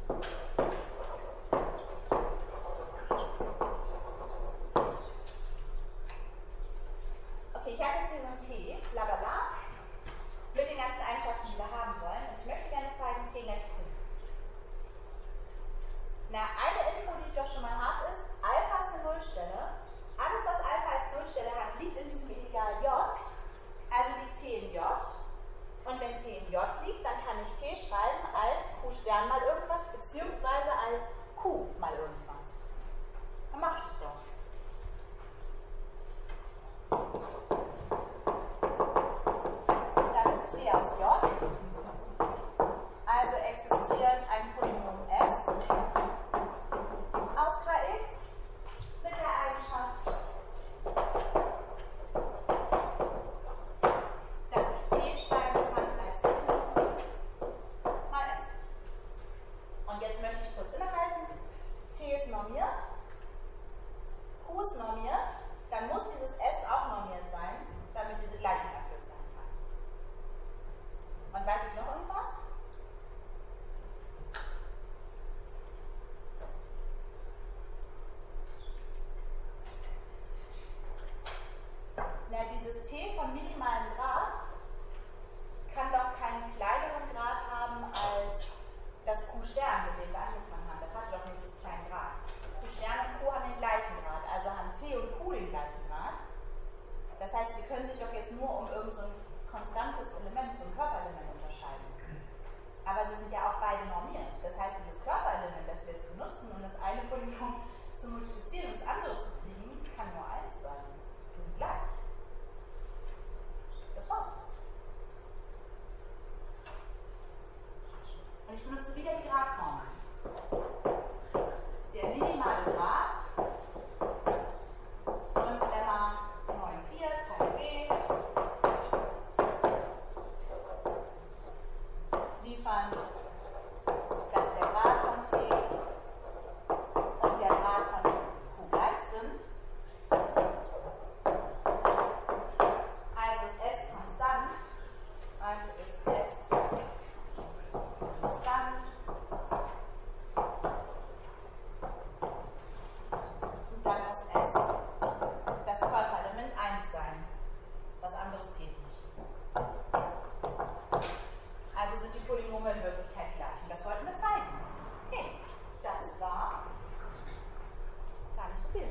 Okay, ich habe jetzt hier so ein T, bla bla bla, mit den ganzen Eigenschaften, die wir haben wollen. Und ich möchte gerne zeigen, T gleich Q. Na, eine Info, die ich doch schon mal habe, ist, Alpha ist eine Nullstelle. Alles, was Alpha als Nullstelle hat, liegt in diesem Integral J. Also liegt T in J. Und wenn T in J liegt, dann kann ich T schreiben als Q Stern mal irgendwas, beziehungsweise als Q mal irgendwas. Dann mache ich das doch. Dann ist T aus J. Also existiert ein Polynom S aus Kx mit der Eigenschaft, dass ich T schreiben kann als Q mal S. Und jetzt möchte ich kurz innehalten. T ist normiert, Q ist normiert, dann muss dieses S auch normiert sein, damit diese Gleichung erfüllt sein kann. Und weiß ich noch irgendwas? Na, dieses T von minimalem Grad kann doch keinen kleineren Grad haben als das Q Stern, mit dem wir angefangen haben. Das hatte doch nicht das kleinen Grad. Q Stern und Q haben den gleichen Grad, also haben T und Q den gleichen Grad. Das heißt, sie können sich doch jetzt nur um irgend so ein konstantes Element, so ein Körperelement unterscheiden. Aber sie sind ja auch beide normiert. Das heißt, dieses Körperelement, das wir jetzt benutzen, um das eine Polynom zu multiplizieren und das andere zu kriegen, kann nur eins sein. Die sind gleich. Das war's. Und ich benutze wieder die Gradformel. Der minimale Grad und Lemma 9,4 Teil B liefern, dass der Grad von T und der Grad von Q gleich sind. Also ist S konstant, also ist S konstant. Und dann muss S das Körperelement 1 sein. Was anderes geht nicht. Also sind die Polynome in Wirklichkeit gleich. Und das wollten wir zeigen. Okay, das war gar nicht so viel.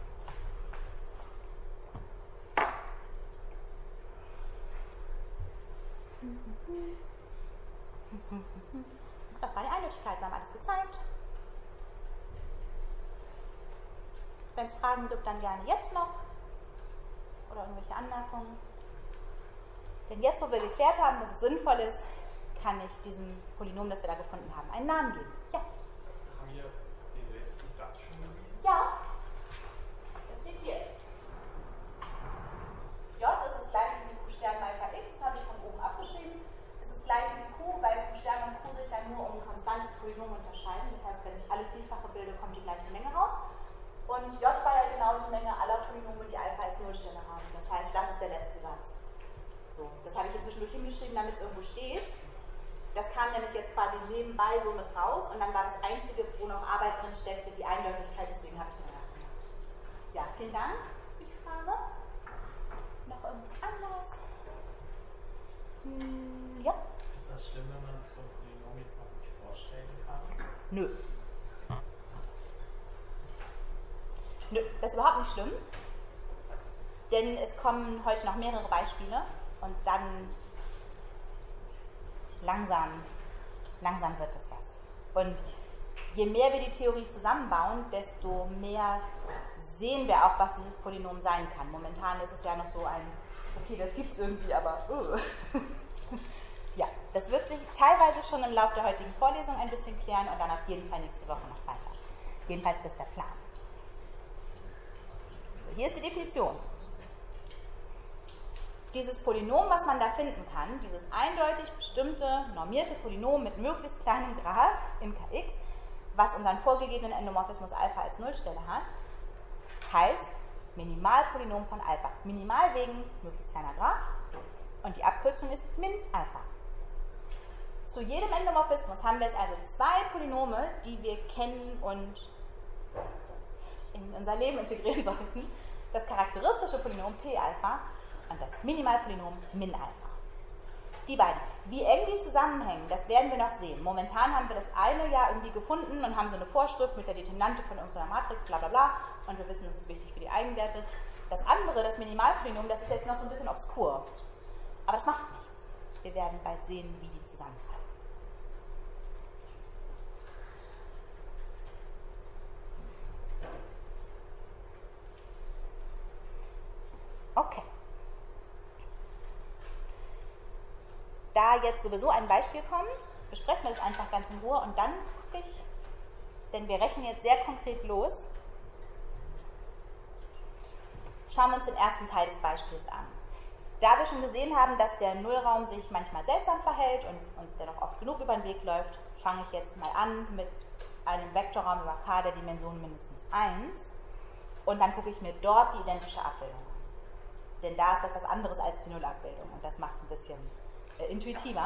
Das war die Eindeutigkeit. Wir haben alles gezeigt. Wenn es Fragen gibt, dann gerne jetzt noch. Oder irgendwelche Anmerkungen. Denn jetzt, wo wir geklärt haben, dass es sinnvoll ist, kann ich diesem Polynom, das wir da gefunden haben, einen Namen geben. Ja. Haben wir den letzten Satz schon bewiesen? Ja. Das steht hier. J ist das gleiche wie Q Stern mal Kx, das habe ich von oben abgeschrieben. Es ist das gleiche wie Q, weil Q Stern und Q sich dann nur um ein konstantes Polynom unterscheiden. Das heißt, wenn ich alle Vielfache bilde, kommt die gleiche Menge raus. Und J war ja genau die Menge aller Polynome, die Alpha als Nullstelle haben. Das heißt, das ist der letzte Satz. So, das habe ich jetzt zwischendurch hingeschrieben, damit es irgendwo steht. Das kam nämlich jetzt quasi nebenbei so mit raus und dann war das Einzige, wo noch Arbeit drin steckte, die Eindeutigkeit, deswegen habe ich den nachgemacht. Ja, vielen Dank für die Frage. Noch irgendwas anderes? Ja? Ist das schlimm, wenn man sich so ein Polynom jetzt noch nicht vorstellen kann? Nö. Nö, das ist überhaupt nicht schlimm. Denn es kommen heute noch mehrere Beispiele und dann langsam wird es was. Und je mehr wir die Theorie zusammenbauen, desto mehr sehen wir auch, was dieses Polynom sein kann. Momentan ist es ja noch so ein, okay, das gibt es irgendwie, aber ja, das wird sich teilweise schon im Laufe der heutigen Vorlesung ein bisschen klären und dann auf jeden Fall nächste Woche noch weiter. Jedenfalls ist das der Plan. So, hier ist die Definition. Dieses Polynom, was man da finden kann, dieses eindeutig bestimmte, normierte Polynom mit möglichst kleinem Grad in Kx, was unseren vorgegebenen Endomorphismus Alpha als Nullstelle hat, heißt Minimalpolynom von Alpha. Minimal wegen möglichst kleiner Grad und die Abkürzung ist Min Alpha. Zu jedem Endomorphismus haben wir jetzt also zwei Polynome, die wir kennen und in unser Leben integrieren sollten. Das charakteristische Polynom P-Alpha und das Minimalpolynom Min-Alpha. Die beiden. Wie eng die zusammenhängen, das werden wir noch sehen. Momentan haben wir das eine ja irgendwie gefunden und haben so eine Vorschrift mit der Determinante von irgendeiner Matrix, bla bla bla, und wir wissen, das ist wichtig für die Eigenwerte. Das andere, das Minimalpolynom, das ist jetzt noch so ein bisschen obskur. Aber das macht nichts. Wir werden bald sehen, wie die zusammenfallen. Okay. Da jetzt sowieso ein Beispiel kommt, besprechen wir das einfach ganz in Ruhe und dann gucke ich, denn wir rechnen jetzt sehr konkret los, schauen wir uns den ersten Teil des Beispiels an. Da wir schon gesehen haben, dass der Nullraum sich manchmal seltsam verhält und uns dennoch oft genug über den Weg läuft, fange ich jetzt mal an mit einem Vektorraum über K der Dimension mindestens 1 und dann gucke ich mir dort die identische Abbildung an. Denn da ist das was anderes als die Nullabbildung und das macht es ein bisschen intuitiver.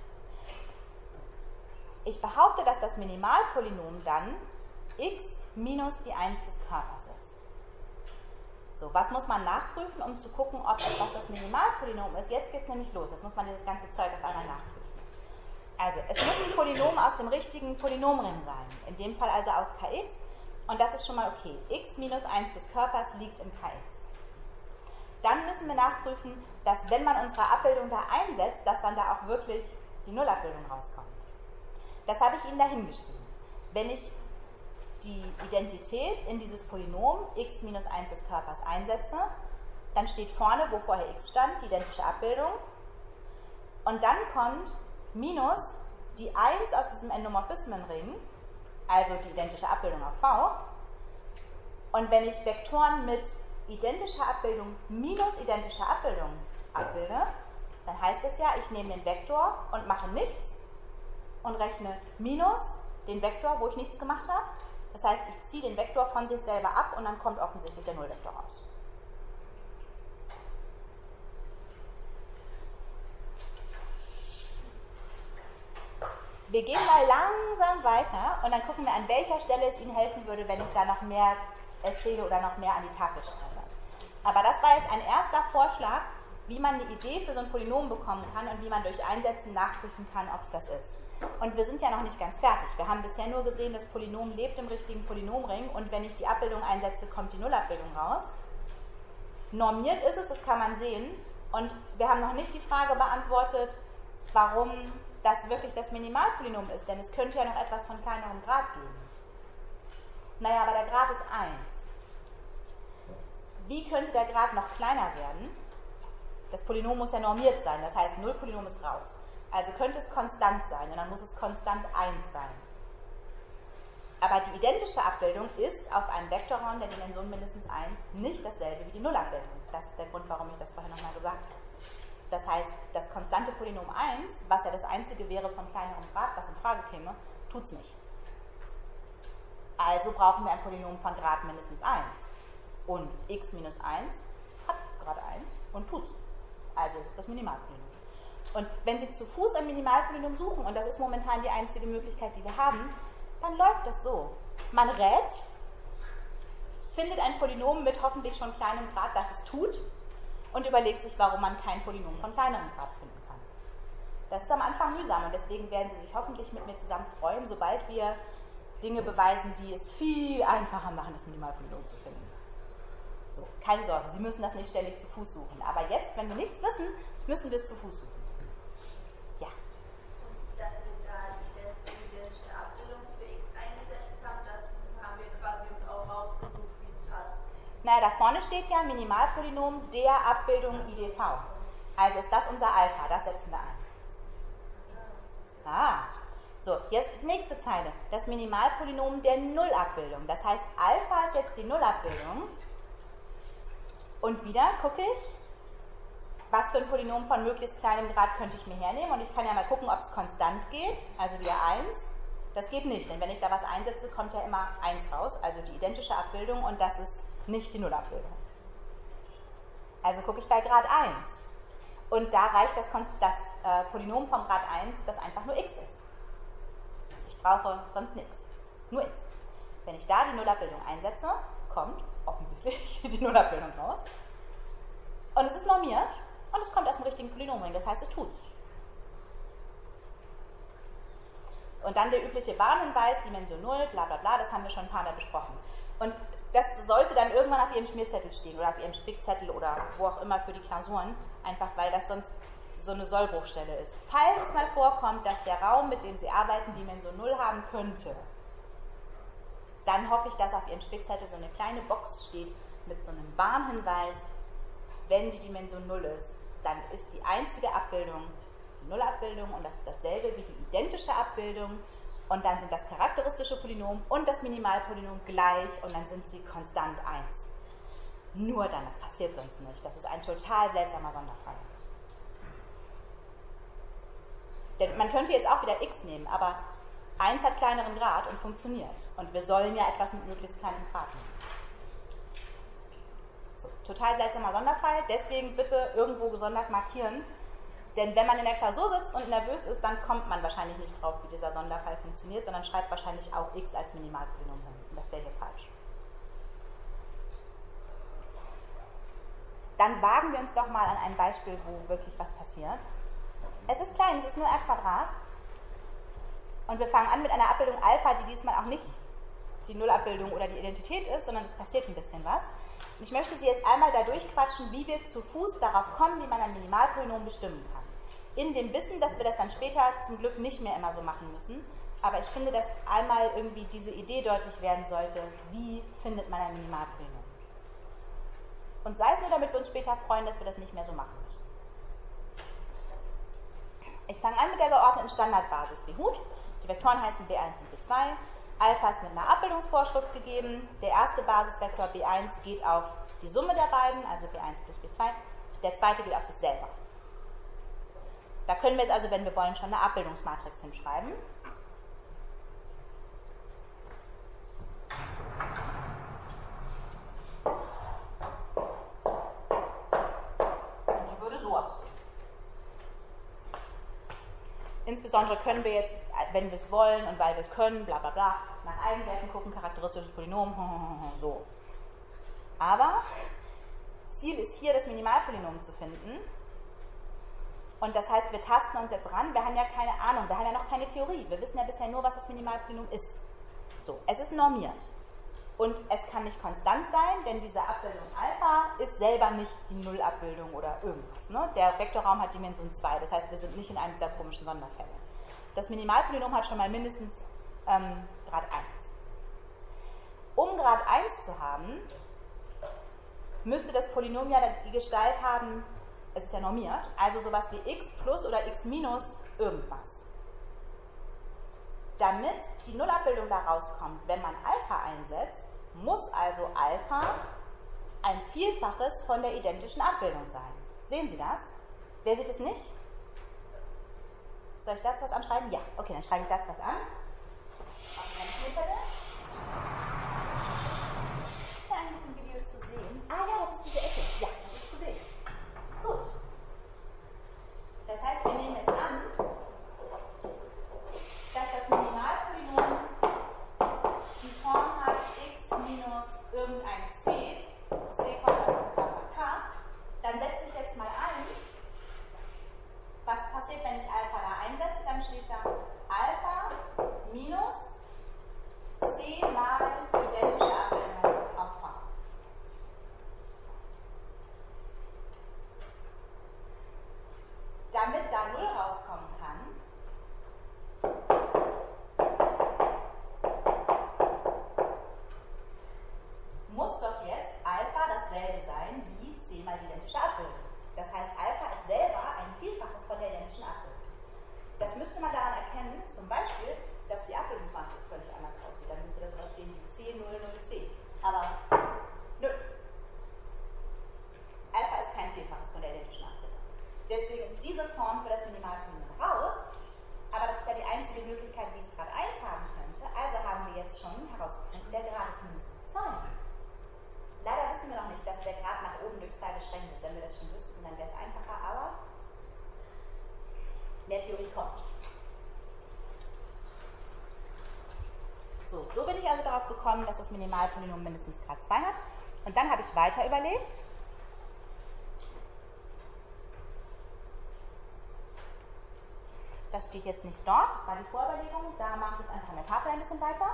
Ich behaupte, dass das Minimalpolynom dann x minus die 1 des Körpers ist. So, was muss man nachprüfen, um zu gucken, ob etwas das Minimalpolynom ist? Jetzt geht es nämlich los. Jetzt muss man dieses ganze Zeug auf einmal nachprüfen. Also, es muss ein Polynom aus dem richtigen Polynomring sein. In dem Fall also aus Kx. Und das ist schon mal okay. X minus 1 des Körpers liegt in Kx. Dann müssen wir nachprüfen, dass wenn man unsere Abbildung da einsetzt, dass dann da auch wirklich die Nullabbildung rauskommt. Das habe ich Ihnen da hingeschrieben. Wenn ich die Identität in dieses Polynom x minus 1 des Körpers einsetze, dann steht vorne, wo vorher x stand, die identische Abbildung. Und dann kommt minus die 1 aus diesem Endomorphismenring, also die identische Abbildung auf V. Und wenn ich Vektoren mit identischer Abbildung minus identischer Abbildung abbilde, dann heißt es ja, ich nehme den Vektor und mache nichts und rechne minus den Vektor, wo ich nichts gemacht habe. Das heißt, ich ziehe den Vektor von sich selber ab und dann kommt offensichtlich der Nullvektor raus. Wir gehen mal langsam weiter und dann gucken wir, an welcher Stelle es Ihnen helfen würde, wenn ich da noch mehr erzähle oder noch mehr an die Tafel schreibe. Aber das war jetzt ein erster Vorschlag, wie man eine Idee für so ein Polynom bekommen kann und wie man durch Einsetzen nachprüfen kann, ob es das ist. Und wir sind ja noch nicht ganz fertig. Wir haben bisher nur gesehen, das Polynom lebt im richtigen Polynomring und wenn ich die Abbildung einsetze, kommt die Nullabbildung raus. Normiert ist es, das kann man sehen. Und wir haben noch nicht die Frage beantwortet, warum das wirklich das Minimalpolynom ist, denn es könnte ja noch etwas von kleinerem Grad geben. Naja, aber der Grad ist 1. Wie könnte der Grad noch kleiner werden? Das Polynom muss ja normiert sein, das heißt, Nullpolynom ist raus. Also könnte es konstant sein und dann muss es konstant 1 sein. Aber die identische Abbildung ist auf einem Vektorraum der Dimension mindestens 1 nicht dasselbe wie die Nullabbildung. Das ist der Grund, warum ich das vorhin nochmal gesagt habe. Das heißt, das konstante Polynom 1, was ja das einzige wäre von kleinerem Grad, was in Frage käme, tut es nicht. Also brauchen wir ein Polynom von Grad mindestens 1. Und x minus 1 hat Grad 1 und tut's. Also ist es das Minimalpolynom. Und wenn Sie zu Fuß ein Minimalpolynom suchen, und das ist momentan die einzige Möglichkeit, die wir haben, dann läuft das so. Man rät, findet ein Polynom mit hoffentlich schon kleinem Grad, das es tut, und überlegt sich, warum man kein Polynom von kleinerem Grad finden kann. Das ist am Anfang mühsam und deswegen werden Sie sich hoffentlich mit mir zusammen freuen, sobald wir Dinge beweisen, die es viel einfacher machen, das Minimalpolynom zu finden. So, keine Sorge, Sie müssen das nicht ständig zu Fuß suchen. Aber jetzt, wenn wir nichts wissen, müssen wir es zu Fuß suchen. Ja. Und dass wir da die identische Abbildung für x eingesetzt haben, das haben wir quasi uns auch rausgesucht, wie es passt. Naja, da vorne steht ja Minimalpolynom der Abbildung IDV. Also ist das unser Alpha, das setzen wir ein. So, jetzt die nächste Zeile. Das Minimalpolynom der Nullabbildung. Das heißt, Alpha ist jetzt die Nullabbildung. Und wieder gucke ich, was für ein Polynom von möglichst kleinem Grad könnte ich mir hernehmen. Und ich kann ja mal gucken, ob es konstant geht, also wieder 1. Das geht nicht, denn wenn ich da was einsetze, kommt ja immer 1 raus, also die identische Abbildung, und das ist nicht die Nullabbildung. Also gucke ich bei Grad 1. Und da reicht das Polynom vom Grad 1, das einfach nur x ist. Ich brauche sonst nichts, nur x. Wenn ich da die Nullabbildung einsetze, kommt offensichtlich die Nullabbildung raus. Und es ist normiert und es kommt aus dem richtigen Polynomring, das heißt, es tut's. Und dann der übliche Warnhinweis, Dimension 0, bla bla bla, das haben wir schon ein paar Mal besprochen. Und das sollte dann irgendwann auf Ihrem Schmierzettel stehen oder auf Ihrem Spickzettel oder wo auch immer für die Klausuren, einfach weil das sonst so eine Sollbruchstelle ist. Falls es mal vorkommt, dass der Raum, mit dem Sie arbeiten, Dimension 0 haben könnte, dann hoffe ich, dass auf Ihrem Spickzettel so eine kleine Box steht mit so einem Warnhinweis, wenn die Dimension 0 ist, dann ist die einzige Abbildung die Nullabbildung und das ist dasselbe wie die identische Abbildung und dann sind das charakteristische Polynom und das Minimalpolynom gleich und dann sind sie konstant 1. Nur dann, das passiert sonst nicht. Das ist ein total seltsamer Sonderfall. Denn man könnte jetzt auch wieder x nehmen, aber 1 hat kleineren Grad und funktioniert. Und wir sollen ja etwas mit möglichst kleinem Grad nehmen. So, total seltsamer Sonderfall, deswegen bitte irgendwo gesondert markieren. Denn wenn man in der Klausur sitzt und nervös ist, dann kommt man wahrscheinlich nicht drauf, wie dieser Sonderfall funktioniert, sondern schreibt wahrscheinlich auch x als Minimalpolynom hin. Und das wäre hier falsch. Dann wagen wir uns doch mal an ein Beispiel, wo wirklich was passiert. Es ist klein, es ist nur r². Und wir fangen an mit einer Abbildung Alpha, die diesmal auch nicht die Nullabbildung oder die Identität ist, sondern es passiert ein bisschen was. Und ich möchte Sie jetzt einmal da durchquatschen, wie wir zu Fuß darauf kommen, wie man ein Minimalpolynom bestimmen kann. In dem Wissen, dass wir das dann später zum Glück nicht mehr immer so machen müssen. Aber ich finde, dass einmal irgendwie diese Idee deutlich werden sollte, wie findet man ein Minimalpolynom. Und sei es nur, damit wir uns später freuen, dass wir das nicht mehr so machen müssen. Ich fange an mit der geordneten Standardbasis Behut. Die Vektoren heißen B1 und B2. Alpha ist mit einer Abbildungsvorschrift gegeben. Der erste Basisvektor B1 geht auf die Summe der beiden, also B1 plus B2. Der zweite geht auf sich selber. Da können wir jetzt also, wenn wir wollen, schon eine Abbildungsmatrix hinschreiben. Und die würde so aussehen. Insbesondere können wir jetzt, wenn wir es wollen und weil wir es können, bla bla bla, nach Eigenwerten gucken, charakteristisches Polynom, so. Aber Ziel ist hier, das Minimalpolynom zu finden. Und das heißt, wir tasten uns jetzt ran, wir haben ja keine Ahnung, wir haben ja noch keine Theorie. Wir wissen ja bisher nur, was das Minimalpolynom ist. So, es ist normiert. Und es kann nicht konstant sein, denn diese Abbildung Alpha ist selber nicht die Nullabbildung oder irgendwas. Ne? Der Vektorraum hat Dimension 2, das heißt, wir sind nicht in einem dieser komischen Sonderfälle. Das Minimalpolynom hat schon mal mindestens Grad 1. Um Grad 1 zu haben, müsste das Polynom ja die Gestalt haben, es ist ja normiert, also sowas wie x plus oder x minus irgendwas. Damit die Nullabbildung da rauskommt, wenn man Alpha einsetzt, muss also Alpha ein Vielfaches von der identischen Abbildung sein. Sehen Sie das? Wer sieht es nicht? Soll ich dazu was anschreiben? Ja, okay, dann schreibe ich dazu was an. Auf meinen Spielzettel. Ist da eigentlich ein Video zu sehen? Ah ja, das ist diese Ecke. Ja, das ist zu sehen. Gut. Das heißt, wir nehmen jetzt an, dass das Minimalpolynom die Form hat x minus irgendein c. C kommt aus dem Körper K. Dann setze ich jetzt mal ein, was passiert, wenn ich Alpha da einsetze? Dann steht da Alpha minus c mal identische Abbildung auf V. Damit da 0 rauskommen kann, muss doch jetzt Alpha dasselbe sein wie c mal die identische Abbildung. Das heißt, Alpha ist selber ein Vielfaches von der identischen Abbildung. Das müsste man daran erkennen, zum Beispiel, dass die Abbildungsmatrix völlig anders aussieht. Dann müsste das sowas stehen wie C, 0, 0, C. Aber nö. Alpha ist kein Vielfaches von der identischen Abbildung. Deswegen ist diese Form für das Minimalpolynom raus, aber das ist ja die einzige Möglichkeit, wie es Grad 1 haben könnte. Also haben wir jetzt schon herausgefunden, der Grad ist mindestens 2. Leider wissen wir noch nicht, dass der Grad nach oben durch 2 beschränkt ist. Wenn wir das schon wüssten, dann wäre es einfacher, aber mehr Theorie kommt. So bin ich also darauf gekommen, dass das Minimalpolynom mindestens Grad 2 hat. Und dann habe ich weiter überlegt. Das steht jetzt nicht dort, das war die Vorüberlegung. Da mache ich jetzt einfach an der Tafel ein bisschen weiter.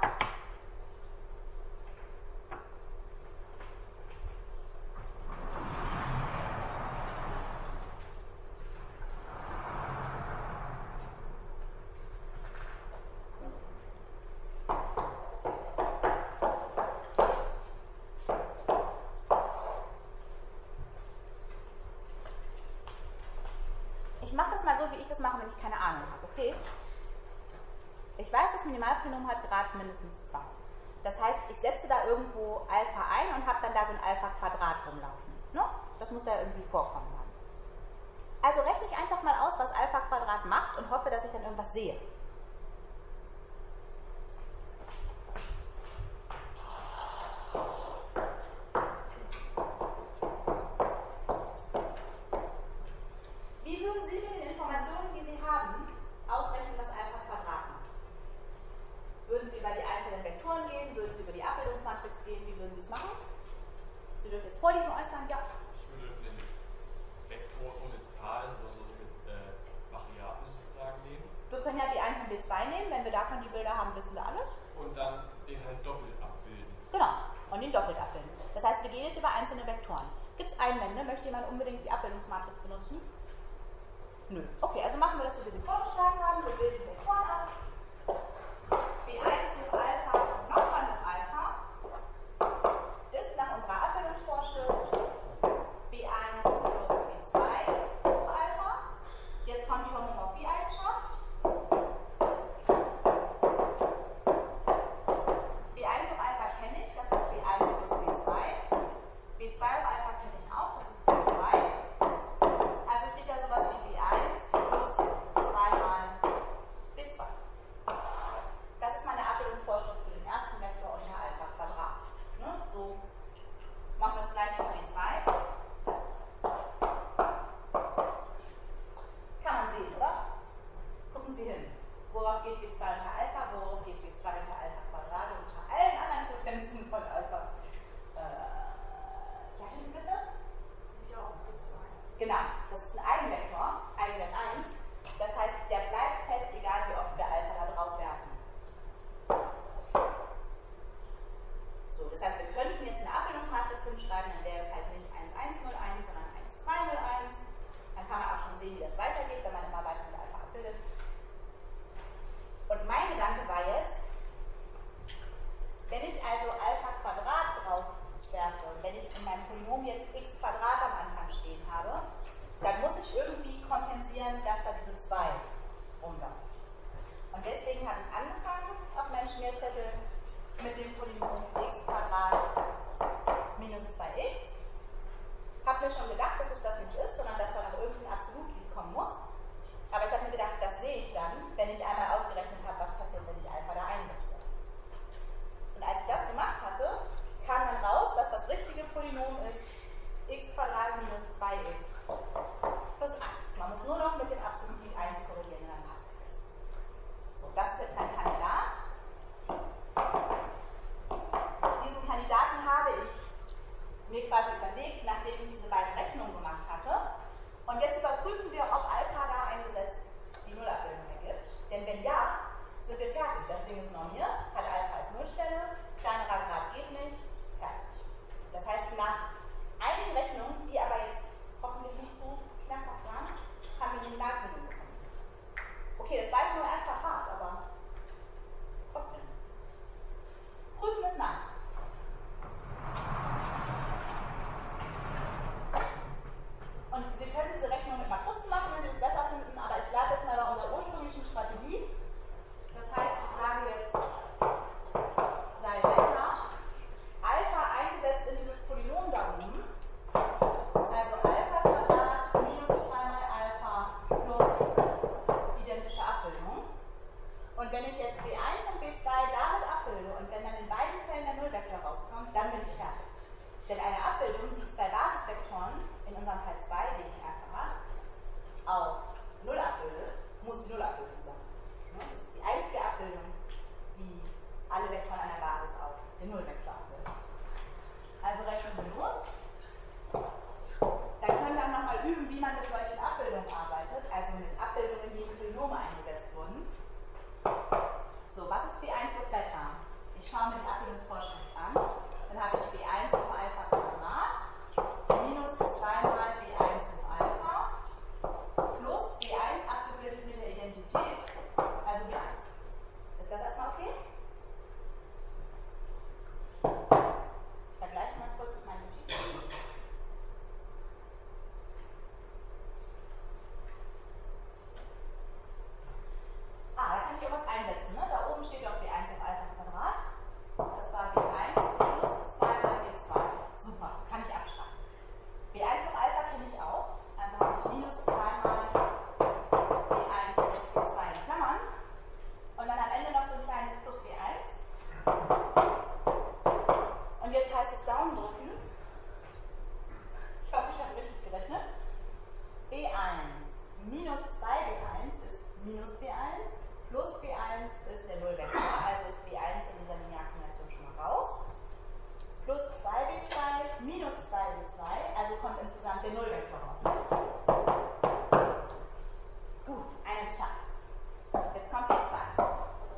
Ich mache das mal so, wie ich das mache, wenn ich keine Ahnung habe, okay? Ich weiß, das Minimalpolynom hat Grad mindestens 2. Das heißt, ich setze da irgendwo Alpha ein und habe dann da so ein Alpha-Quadrat rumlaufen. Ne? Das muss da irgendwie vorkommen dann. Also rechne ich einfach mal aus, was Alpha-Quadrat macht und hoffe, dass ich dann irgendwas sehe. Wie würden Sie mit den Informationen, die Sie haben, ausrechnen, was Alpha-Quadrat macht? Würden Sie über die einzelnen Vektoren gehen? Würden Sie über die Abbildungsmatrix gehen? Wie würden Sie es machen? Sie dürfen jetzt Vorlieben äußern, ja. Ich würde den Vektor ohne Zahlen, sondern mit Variablen sozusagen nehmen. Wir können ja B1 und B2 nehmen. Wenn wir davon die Bilder haben, wissen wir alles. Und dann den halt doppelt abbilden. Genau, und den doppelt abbilden. Das heißt, wir gehen jetzt über einzelne Vektoren. Gibt es Einwände? Möchte jemand unbedingt die Abbildungsmatrix benutzen? Nö. Okay, also machen wir das so, wie Sie vorgeschlagen haben. Wir bilden Vektoren ab. B1 mit Alpha und nochmal mit Alpha ist nach unserer Abbildungsvorschrift B1 plus B2 hoch Alpha. Jetzt kommt die Homomorphie-Eigenschaft. B1 hoch Alpha kenne ich, das ist B1 plus B2. B2 hoch Alpha kenne ich auch, das ist B2. Also steht da sowas wie B1 plus 2 mal B2. Das ist meine Abbildungsvorschrift für den ersten Vektor unter Alpha Quadrat. Ne? So machen wir das gleiche für B2. Kann man sehen, oder? Gucken Sie hin. Worauf geht B2 unter Alpha? Worauf geht B2 unter Alpha Quadrat? Und unter allen anderen Potenzen von Alpha. Ja, hinten bitte? Wieder auf B2. Genau, das ist ein Eigenvektor, Eigenwert 1. Das heißt, der bleibt fest, egal wie oft wir Alpha da drauf werfen. So, das heißt, wir könnten jetzt eine Abbildungsmatrix hinschreiben, dann wäre es halt nicht 1101, sondern 1201. Dann kann man auch schon sehen, wie das weitergeht, wenn man immer weiter mit Alpha abbildet. Und mein Gedanke war jetzt, wenn ich also Alpha Quadrat drauf werfe, wenn ich in meinem Polynom jetzt x Quadrat am Anfang stehen habe, dann muss ich irgendwie kompensieren, dass da diese 2 rumläuft. Und deswegen habe ich angefangen auf meinem Schmierzettel mit dem Polynom x Quadrat minus 2x. Habe mir schon gedacht, dass es das nicht ist, sondern dass da noch irgendein Absolutglied kommen muss. Aber ich habe mir gedacht, das sehe ich dann, wenn ich einmal ausgerechnet habe, was passiert, wenn ich Alpha da einsetze. Und als ich das gemacht hatte, kam dann raus, dass das richtige Polynom ist x Quadrat minus 2x plus 1. Man muss nur noch mit dem Absolutglied 1 korrigieren und dann passt alles. So, das ist jetzt mein Kandidat. Diesen Kandidaten habe ich mir quasi überlegt, nachdem ich diese beiden Rechnungen gemacht hatte. Und jetzt überprüfen wir, ob Alpha da eingesetzt die Nullabbildung ergibt. Denn wenn ja, sind wir fertig. Das Ding ist normiert, hat Alpha als Nullstelle, kleinerer Grad geht nicht, fertig. Das heißt, nach einigen Rechnungen, die aber jetzt hoffentlich nicht zu schmerzhaft waren, haben wir die Minimalpolynom gefunden. Okay, das war jetzt nur ein Quadrat, aber trotzdem. Prüfen wir es nach. Und Sie können diese Rechnung mit Matrizen machen, wenn Sie das besser finden, aber ich bleibe jetzt mal bei unserer ursprünglichen Strategie. Das heißt, ich sage jetzt, sei Beta, Alpha eingesetzt in dieses Polynom da oben, also Alpha Quadrat minus 2 mal Alpha plus identische Abbildung. Und wenn ich jetzt B1 und B2 damit abbilde und wenn dann in beiden Fällen der Nullvektor rauskommt, dann bin ich fertig. Denn eine Abbildung, die zwei Basisvektoren, in unserem Fall 2 wegen R, auf 0 abbildet, muss Das ist die einzige Abbildung, die alle Vektoren einer Basis auf den Nullvektor abbildet. Also rechnen wir los. Dann können wir auch nochmal üben, wie man mit solchen Abbildungen arbeitet, also mit Abbildungen, die in Polynome eingesetzt wurden. So, was ist B1 hoch Beta? Ich schaue mir die Abbildungsvorschrift an. Dann habe ich B1 hoch Alpha Quadrat minus 2 mal B1 hoch Alpha plus B1 abgebildet mit der Identität, also B1. Ist das erstmal okay? Ich vergleiche mal kurz mit meinen Notizen. Da kann ich auch was einsetzen. Ne? Da oben steht auch B1 hoch Alpha Quadrat. Das war B1 plus 2 mal B2. Super, kann ich abschreiben. B1 hoch Alpha kenne ich auch. Also habe ich minus 2 mal B1 plus B2 in Klammern. Und dann am Ende noch so ein kleines plus B1. Und jetzt heißt es Daumen drücken. Ich hoffe, ich habe richtig gerechnet. B1 minus 2B1 ist minus B1. Plus B1 ist der Nullvektor, also ist B1 in dieser Linearkombination schon mal raus. Plus 2B2 minus 2B2, also kommt insgesamt der Nullvektor raus. Gut, einen geschafft. Jetzt kommt B2.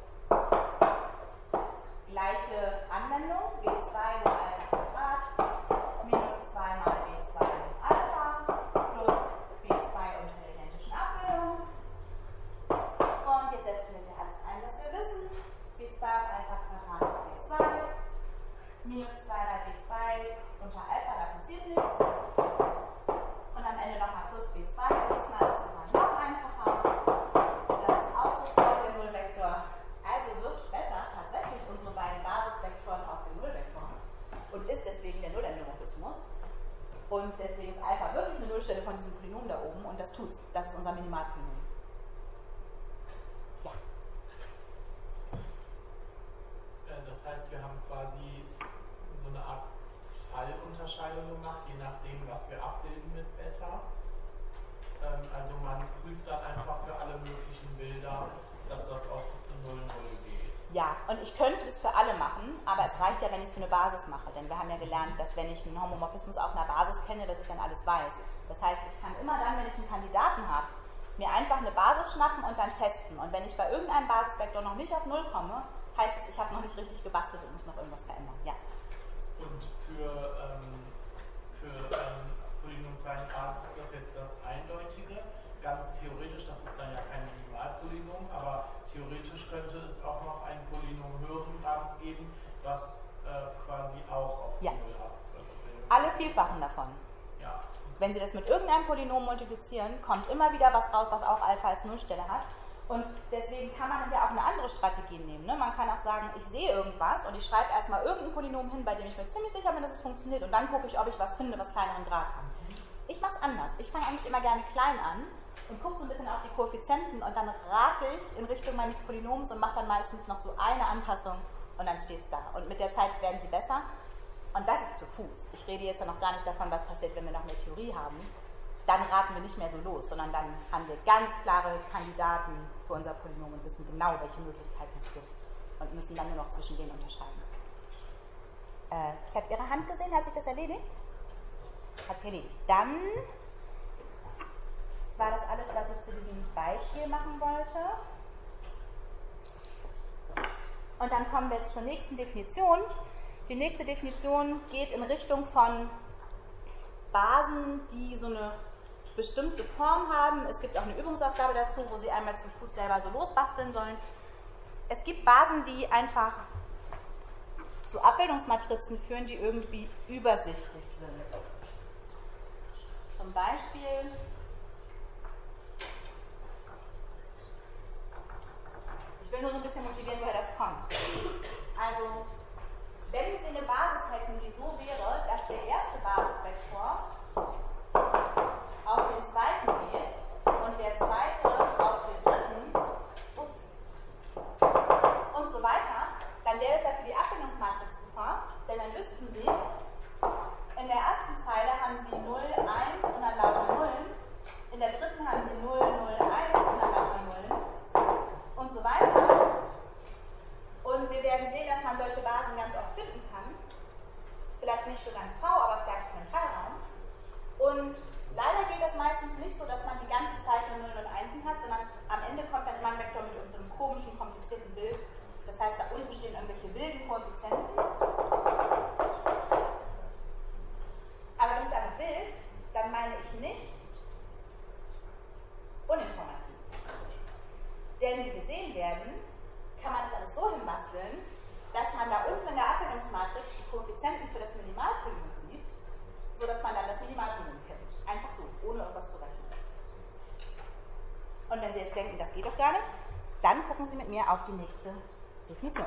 Gleiche Anwendung, B2 hoch Alpha Quadrat minus 2 mal B2 hoch Alpha plus B2 unter der identischen Abbildung. Und jetzt setzen wir hier alles ein, was wir wissen. B2 auf Alpha Quadrat ist B2. Minus 2 mal B2 unter Alpha, da passiert nichts. Und am Ende nochmal plus B2. Diesmal ist es sogar noch einfacher. Das ist auch sofort der Nullvektor. Also wirft Beta tatsächlich unsere beiden Basisvektoren auf den Nullvektor und ist deswegen der Nullendomorphismus. Und deswegen ist Alpha wirklich eine Nullstelle von diesem Polynom da oben und das tut's. Das ist unser Minimalpolynom. Ja. Das heißt, wir haben quasi so eine Art Fallunterscheidung gemacht, je nachdem, was wir abbilden mit Beta. Also man prüft dann einfach für alle möglichen Bilder, dass das auf 0,0 geht. Ja, und ich könnte das für alle machen, aber es reicht ja, wenn ich es für eine Basis mache, denn wir haben ja gelernt, dass wenn ich einen Homomorphismus auf einer Basis kenne, dass ich dann alles weiß. Das heißt, ich kann immer dann, wenn ich einen Kandidaten habe, mir einfach eine Basis schnappen und dann testen. Und wenn ich bei irgendeinem Basisvektor noch nicht auf 0 komme, heißt es, ich habe noch nicht richtig gebastelt und muss noch irgendwas verändern. Ja. Und für Polynom 2 Basis ist das jetzt das Eindeutige. Ganz theoretisch, das ist dann ja kein Minimalpolynom, aber theoretisch könnte es auch noch ein Polynom höheren Grades geben, was quasi auch auf 0 abbildet. Alle Vielfachen davon. Ja. Wenn Sie das mit irgendeinem Polynom multiplizieren, kommt immer wieder was raus, was auch Alpha als Nullstelle hat. Und deswegen kann man ja auch eine andere Strategie nehmen. Ne? Man kann auch sagen, ich sehe irgendwas und ich schreibe erstmal irgendein Polynom hin, bei dem ich mir ziemlich sicher bin, dass es funktioniert. Und dann gucke ich, ob ich was finde, was kleineren Grad hat. Ich mache es anders. Ich fange eigentlich immer gerne klein an und gucke so ein bisschen auf die Koeffizienten und dann rate ich in Richtung meines Polynoms und mache dann meistens noch so eine Anpassung und dann steht es da. Und mit der Zeit werden sie besser. Und das ist zu Fuß. Ich rede jetzt ja noch gar nicht davon, was passiert, wenn wir noch mehr Theorie haben. Dann raten wir nicht mehr so los, sondern dann haben wir ganz klare Kandidaten für unser Polynom und wissen genau, welche Möglichkeiten es gibt und müssen dann nur noch zwischen denen unterscheiden. Ich habe Ihre Hand gesehen, hat sich das erledigt? Hat sich erledigt. Dann war das alles, was ich zu diesem Beispiel machen wollte. Und dann kommen wir jetzt zur nächsten Definition. Die nächste Definition geht in Richtung von Basen, die so eine bestimmte Form haben. Es gibt auch eine Übungsaufgabe dazu, wo Sie einmal zu Fuß selber so losbasteln sollen. Es gibt Basen, die einfach zu Abbildungsmatrizen führen, die irgendwie übersichtlich sind. Zum Beispiel ich will nur so ein bisschen motivieren, woher das kommt. Also, wenn Sie eine Basis hätten, die so wäre, dass der erste Basisvektor auf den zweiten geht und der zweite auf den dritten, und so weiter, dann wäre das ja für die Abbildungsmatrix super, denn dann wüssten Sie, in der ersten Zeile haben Sie 0, 1 und dann lauter Nullen, in der dritten haben Sie 0, 0, 1 und dann lauter Nullen und so weiter. Das heißt, da unten stehen irgendwelche wilden Koeffizienten. Aber wenn ich sage wild, dann meine ich nicht uninformativ. Denn wie wir sehen werden, kann man das alles so hinbasteln, dass man da unten in der Abbildungsmatrix die Koeffizienten für das Minimalpolynom sieht, sodass man dann das Minimalpolynom kennt. Einfach so, ohne irgendwas zu rechnen. Und wenn Sie jetzt denken, das geht doch gar nicht, dann gucken Sie mit mir auf die nächste Definition.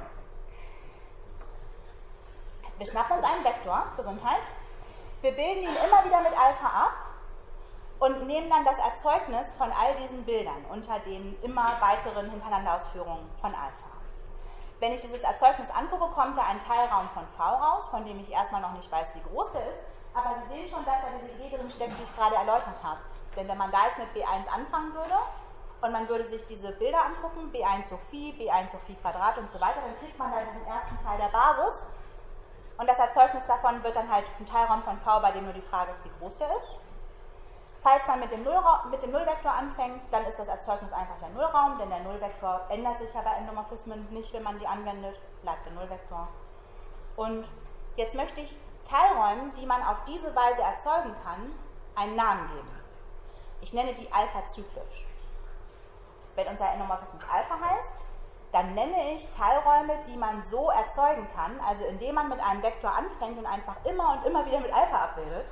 Wir schnappen uns einen Vektor, Gesundheit, wir bilden ihn immer wieder mit Alpha ab und nehmen dann das Erzeugnis von all diesen Bildern unter den immer weiteren Hintereinanderausführungen von Alpha. Wenn ich dieses Erzeugnis angucke, kommt da ein Teilraum von V raus, von dem ich erstmal noch nicht weiß, wie groß der ist, aber Sie sehen schon, dass da diese Idee drin steckt, die ich gerade erläutert habe. Denn wenn man da jetzt mit B1 anfangen würde und man würde sich diese Bilder angucken, B1 hoch Phi, B1 hoch Phi Quadrat und so weiter, dann kriegt man da diesen ersten Teil der Basis und das Erzeugnis davon wird dann halt ein Teilraum von V, bei dem nur die Frage ist, wie groß der ist. Falls man mit dem Nullvektor anfängt, dann ist das Erzeugnis einfach der Nullraum, denn der Nullvektor ändert sich ja bei Endomorphismen nicht, wenn man die anwendet, bleibt der Nullvektor. Und jetzt möchte ich Teilräumen, die man auf diese Weise erzeugen kann, einen Namen geben. Ich nenne die alpha-zyklisch. Wenn unser Endomorphismus Alpha heißt, dann nenne ich Teilräume, die man so erzeugen kann, also indem man mit einem Vektor anfängt und einfach immer und immer wieder mit Alpha abbildet,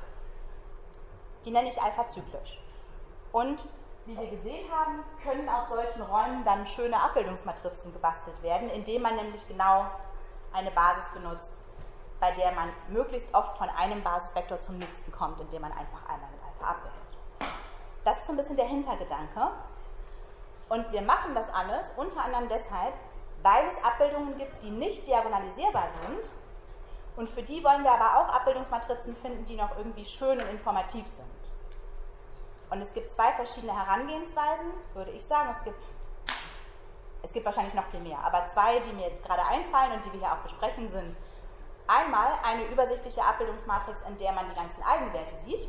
die nenne ich alpha-zyklisch. Und wie wir gesehen haben, können auf solchen Räumen dann schöne Abbildungsmatrizen gebastelt werden, indem man nämlich genau eine Basis benutzt, bei der man möglichst oft von einem Basisvektor zum nächsten kommt, indem man einfach einmal mit Alpha abbildet. Das ist so ein bisschen der Hintergedanke. Und wir machen das alles unter anderem deshalb, weil es Abbildungen gibt, die nicht diagonalisierbar sind. Und für die wollen wir aber auch Abbildungsmatrizen finden, die noch irgendwie schön und informativ sind. Und es gibt zwei verschiedene Herangehensweisen, würde ich sagen. Es gibt wahrscheinlich noch viel mehr, aber zwei, die mir jetzt gerade einfallen und die wir hier auch besprechen, sind einmal eine übersichtliche Abbildungsmatrix, in der man die ganzen Eigenwerte sieht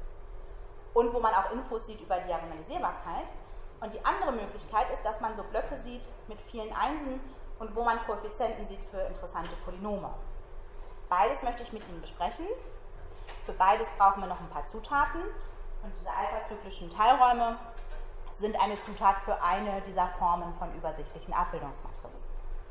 und wo man auch Infos sieht über Diagonalisierbarkeit. Und die andere Möglichkeit ist, dass man so Blöcke sieht mit vielen Einsen und wo man Koeffizienten sieht für interessante Polynome. Beides möchte ich mit Ihnen besprechen. Für beides brauchen wir noch ein paar Zutaten. Und diese alpha-zyklischen Teilräume sind eine Zutat für eine dieser Formen von übersichtlichen Abbildungsmatrizen.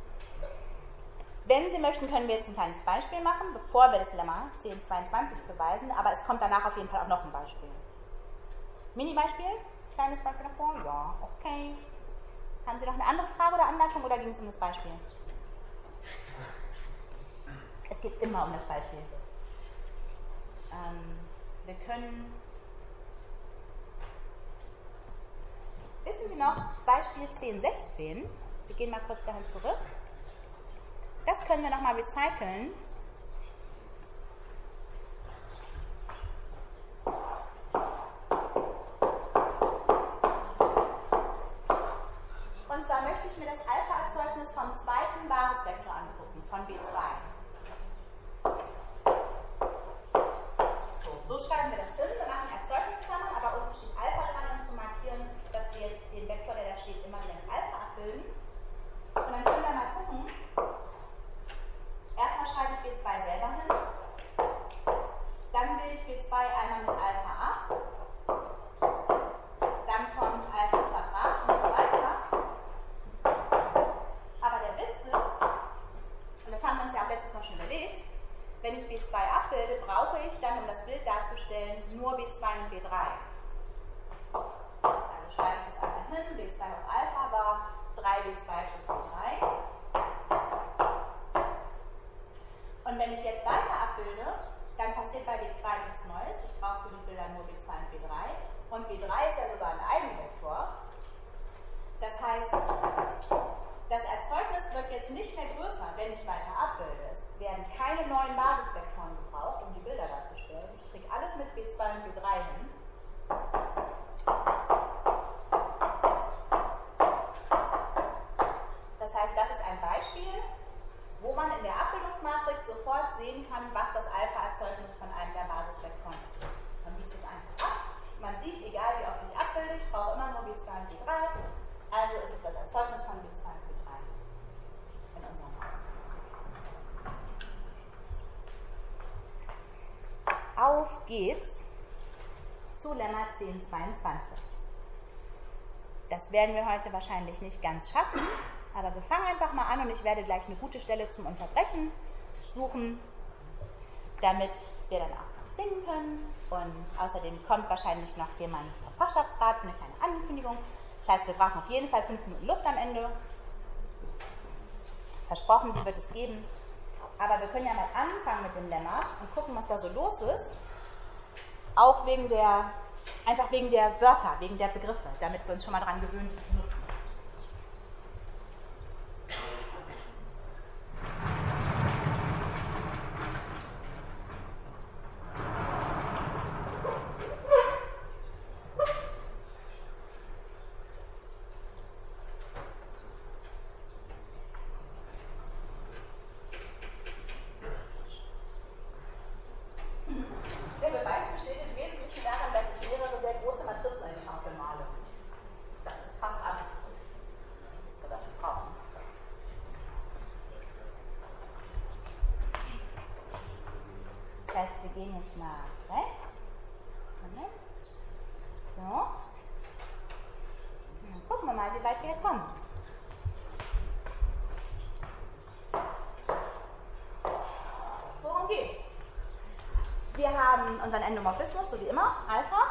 Wenn Sie möchten, können wir jetzt ein kleines Beispiel machen, bevor wir das Lemma 1022 beweisen, aber es kommt danach auf jeden Fall auch noch ein Beispiel. Mini-Beispiel? Kleines Beispiel davor? Ja, okay. Haben Sie noch eine andere Frage oder Anmerkung oder ging es um das Beispiel? Es geht immer um das Beispiel. Wir können... Wissen Sie noch, Beispiel 1016, wir gehen mal kurz dahin zurück. Das können wir nochmal recyceln. Und zwar möchte ich mir das Alpha-Erzeugnis vom zweiten Basisvektor angucken, von B2. So schreiben wir das hin, wir machen Erzeugnisklammern, aber unten steht Alpha dran, um zu markieren, dass wir jetzt den Vektor, der da steht, immer wieder mit Alpha abbilden. Und dann können wir mal gucken. Erstmal schreibe ich B2 selber hin. Dann bilde ich B2 einmal mit Alpha ab. Dann kommt Alpha Quadrat und so weiter. Aber der Witz ist, und das haben wir uns ja auch letztes Mal schon überlegt, wenn ich B2 abbilde, brauche ich dann, um das Bild darzustellen, nur B2 und B3. Also schreibe ich das einmal hin, B2 hoch Alpha war 3B2 plus B3. Und wenn ich jetzt weiter abbilde, dann passiert bei B2 nichts Neues. Ich brauche für die Bilder nur B2 und B3. Und B3 ist ja sogar ein Eigenvektor. Das heißt, das Erzeugnis wird jetzt nicht mehr größer, wenn ich weiter abbilde. Es werden keine neuen Basisvektoren gebraucht, um die Bilder darzustellen. Ich kriege alles mit B2 und B3 hin. Das heißt, das ist ein Beispiel, wo man in der Abbildungsmatrix sofort sehen kann, was das Alpha-Erzeugnis von einem der Basisvektoren ist. Man liest es einfach ab. Man sieht, egal wie oft ich abbilde, ich brauche immer nur B2 und B3. Also ist es das Erzeugnis von B2 und B3. In auf geht's zu Lemma 1022. Das werden wir heute wahrscheinlich nicht ganz schaffen, aber wir fangen einfach mal an und ich werde gleich eine gute Stelle zum Unterbrechen suchen, damit wir dann auch singen können. Und außerdem kommt wahrscheinlich noch jemand vom Fachschaftsrat für eine kleine Ankündigung. Das heißt, wir brauchen auf jeden Fall 5 Minuten Luft am Ende. Versprochen, die wird es geben. Aber wir können ja mal anfangen mit dem Lemma und gucken, was da so los ist. Auch einfach wegen der Wörter, wegen der Begriffe, damit wir uns schon mal daran gewöhnen, die zu nutzen. Wir gehen jetzt nach rechts. Moment. So. Dann gucken wir mal, wie weit wir kommen. Worum geht's? Wir haben unseren Endomorphismus, so wie immer, Alpha.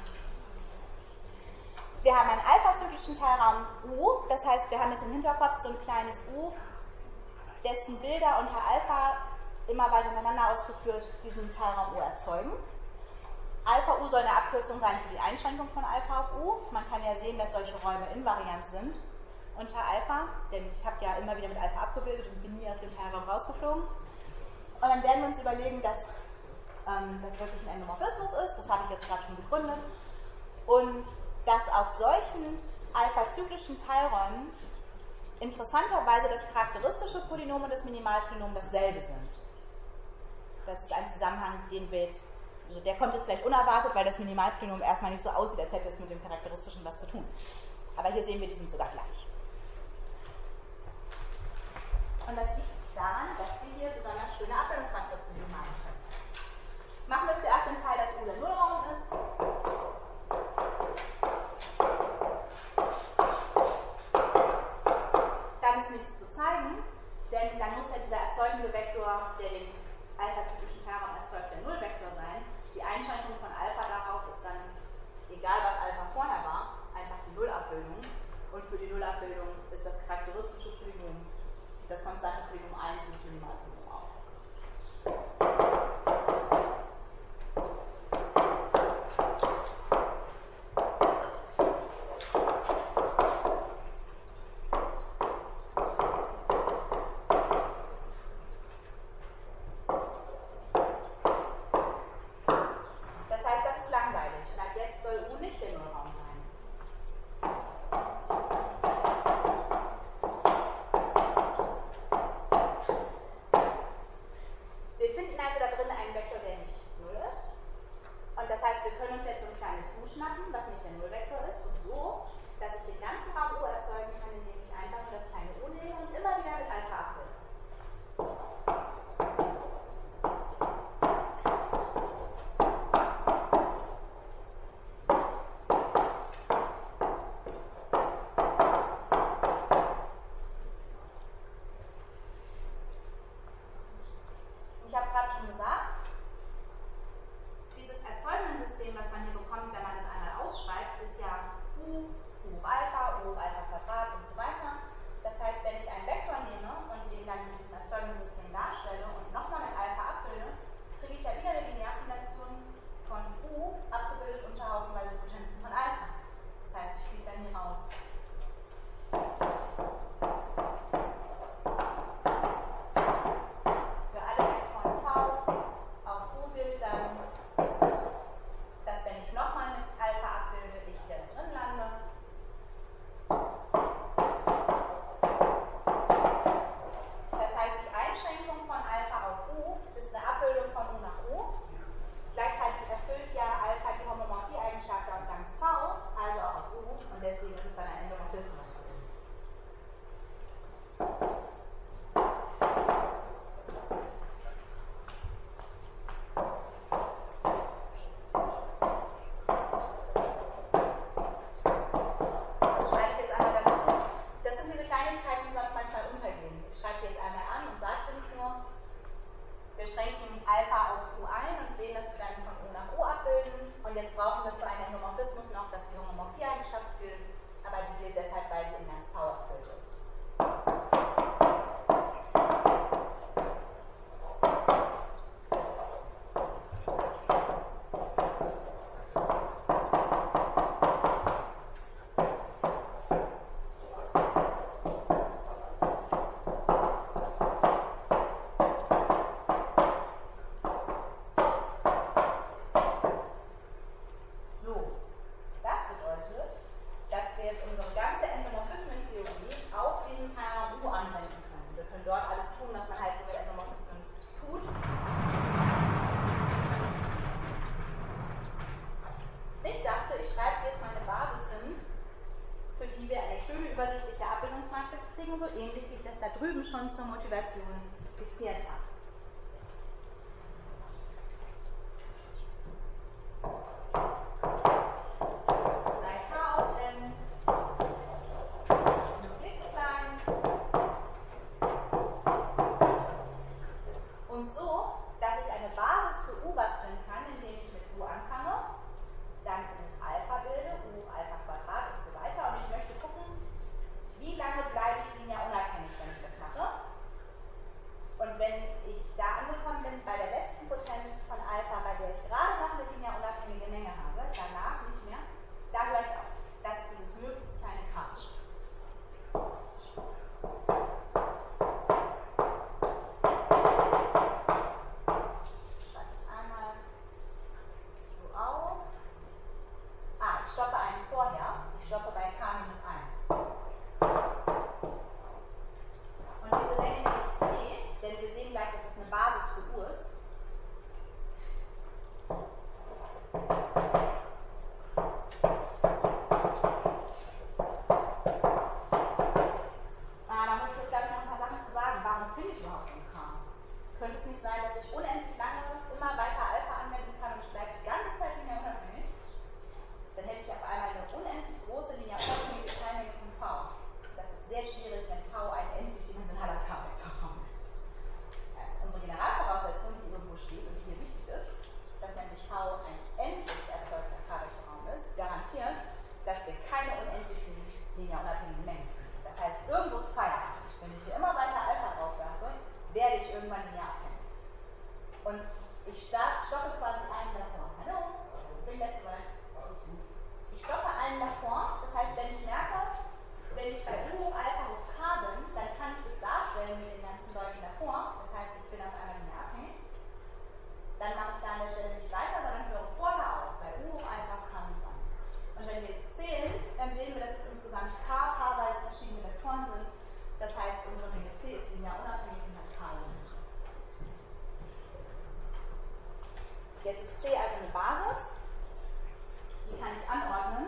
Wir haben einen alpha-zyklischen Teilraum U, das heißt, wir haben jetzt im Hinterkopf so ein kleines U, dessen Bilder unter Alpha immer weiter ineinander ausgeführt diesen Teilraum U erzeugen. Alpha U soll eine Abkürzung sein für die Einschränkung von Alpha auf U. Man kann ja sehen, dass solche Räume invariant sind unter Alpha, denn ich habe ja immer wieder mit Alpha abgebildet und bin nie aus dem Teilraum rausgeflogen. Und dann werden wir uns überlegen, dass das wirklich ein Endomorphismus ist, das habe ich jetzt gerade schon begründet, und dass auf solchen alpha-zyklischen Teilräumen interessanterweise das charakteristische Polynom und das Minimalpolynom dasselbe sind. Das ist ein Zusammenhang, den wir jetzt, also der kommt jetzt vielleicht unerwartet, weil das Minimalpolynom erstmal nicht so aussieht, als hätte es mit dem charakteristischen was zu tun. Aber hier sehen wir, die sind sogar gleich. Und das liegt daran, dass wir hier besonders schöne Abbildungsmatrizen im Namen haben. Machen wir zuerst den Fall, dass U der Nullraum ist. Dann ist nichts zu zeigen, denn dann muss ja dieser erzeugende Vektor, der den alpha-zyklischen Teilraum erzeugt, der Nullvektor sein. Die Einschränkung von Alpha darauf ist dann, egal was Alpha vorher war, einfach die Nullabbildung. Und für die Nullabbildung ist das charakteristische Polynom, das konstante Polynom 1 und das Minimalpolynom auch. übersichtliche Abbildungsmatrix kriegen, so ähnlich wie ich das da drüben schon zur Motivation skizziert habe. Sei K aus n möglichst klein und so, dass ich eine Basis für U basteln kann, indem ich mit U anfange, dann U Alpha bilde, U Alpha Quadrat und so weiter. Und ich möchte gucken, wie lange bleibe ich linear unabhängig, wenn ich das mache. Und wenn ich da angekommen bin bei der letzten Potenz von Alpha, bei der ich gerade noch eine linear unabhängige Menge habe, danach nicht mehr, da höre ich auf. Das ist dieses möglichst kleine K. Ich schreibe es einmal so auf. Ich stoppe einen vorher. Ich stoppe bei K minus 1. Und diese nenne ich C, denn wir sehen gleich, dass es eine Basis für U ist. Da muss ich jetzt, glaube ich, noch ein paar Sachen zu sagen. Warum finde ich überhaupt ein K? Könnte es nicht sein, dass ich unendlich lange immer weiter Alpha anwenden kann und ich bleibe die ganze Zeit linear unabhängig? Dann hätte ich auf einmal eine unendlich große linear unabhängige Teilmenge von V. Das ist sehr schwierig, wenn V ein endlich dimensionaler K-Vektorraum ist. Unsere Generalvoraussetzung, die irgendwo steht und die hier wichtig ist, dass nämlich V ein endlich erzeugter K-Vektorraum ist, garantiert, dass wir keine unendlichen linear unabhängigen Mengen kriegen. Das heißt, irgendwo ist Feierabend. Wenn ich hier immer weiter Alpha draufwerfe, werde ich irgendwann linear abhängig. Und ich stoppe quasi einen davor. Hallo, ich bin letzte Mal. Ich stoppe einen davor, das heißt, wenn ich merke, wenn ich bei U hoch Alpha hoch K bin, dann kann ich das darstellen mit den ganzen Leuten davor, das heißt, ich bin auf einmal nicht mehr abhängig. Dann mache ich da an der Stelle nicht weiter, sondern höre vorher auf, bei U hoch Alpha K minus 1. Und wenn wir jetzt zählen, dann sehen wir, dass es insgesamt K paarweise verschiedene Vektoren sind. Das heißt, unsere Menge C ist linear unabhängig und hat K Limit. Jetzt ist C also eine Basis. Die kann ich anordnen.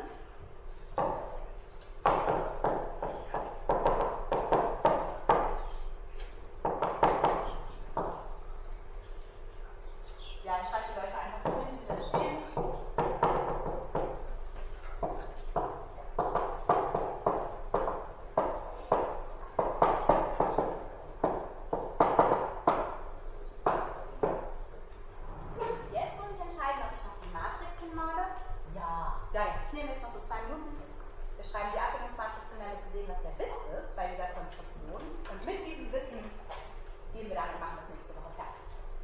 Ja, ich schreibe die Leute einfach so hin, wie sie da stehen. Jetzt muss ich entscheiden, ob ich noch die Matrix hinmale. Ja, geil. Ich nehme jetzt noch so 2 Minuten. Wir schreiben die Abbildungsmatrix hin, damit Sie sehen, was der Witz ist bei dieser Konstruktion. Und mit diesem Wissen gehen wir dann und machen das nächste Woche fertig.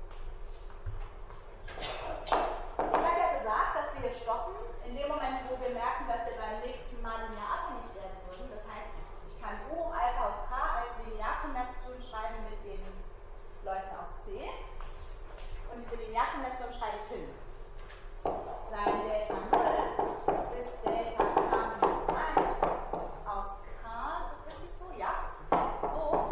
Ich habe ja gesagt, dass wir stoppen in dem Moment, wo wir merken, dass wir beim nächsten Mal linear abhängig werden würden. Das heißt, ich kann U hoch Alpha hoch K als Linearkombination schreiben mit den Leuten aus C. Und diese Linearkombination schreibe ich hin. Sein Delta 0 ist Delta K minus 1 aus K, ist das wirklich so? Ja. So,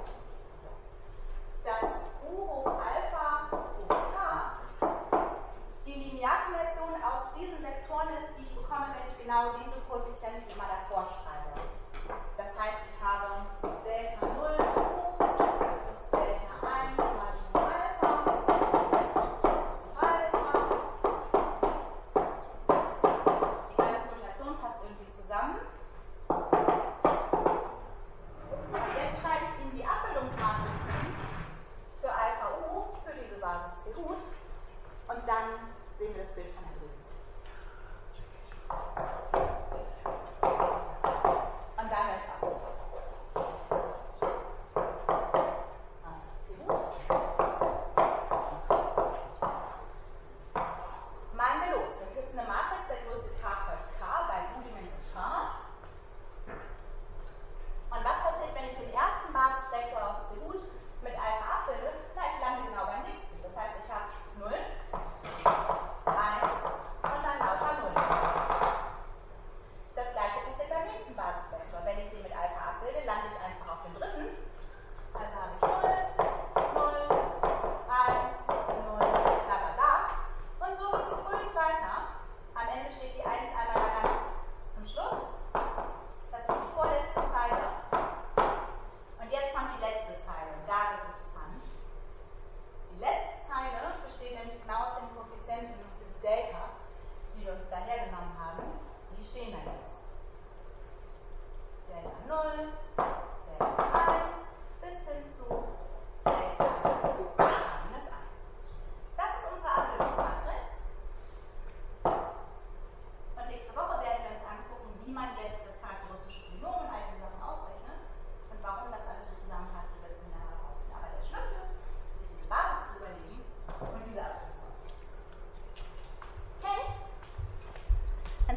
dass U hoch Alpha hoch K die Linearkombination aus diesen Vektoren ist, die ich bekomme, wenn ich genau diese Koeffizienten immer davor schreibe. Das heißt, ich habe Delta 0 U plus Delta 1 mal U Alpha. Die ganze Notation passt irgendwie zusammen. Und jetzt schreibe ich Ihnen die Abbildungsmatrixen für Alpha U, für diese Basis C gut. Und dann sehen wir das Bild von da drüben. Und da höre ich ab. C gut. Malen wir los. Das ist jetzt eine Matrix der Größe K kreuz K bei U-Dimension K. Und was passiert, wenn ich den ersten Basisvektor aus C gut mit Alpha abbilde? Na, ich lande genau beim nächsten. Das heißt, ich habe 0, 1,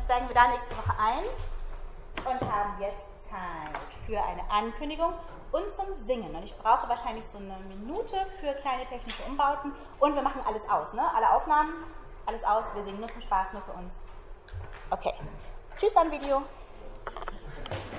steigen wir da nächste Woche ein und haben jetzt Zeit für eine Ankündigung und zum Singen. Und ich brauche wahrscheinlich so eine Minute für kleine technische Umbauten. Und wir machen alles aus, ne? Alle Aufnahmen, alles aus. Wir singen nur zum Spaß, nur für uns. Okay. Tschüss am Video.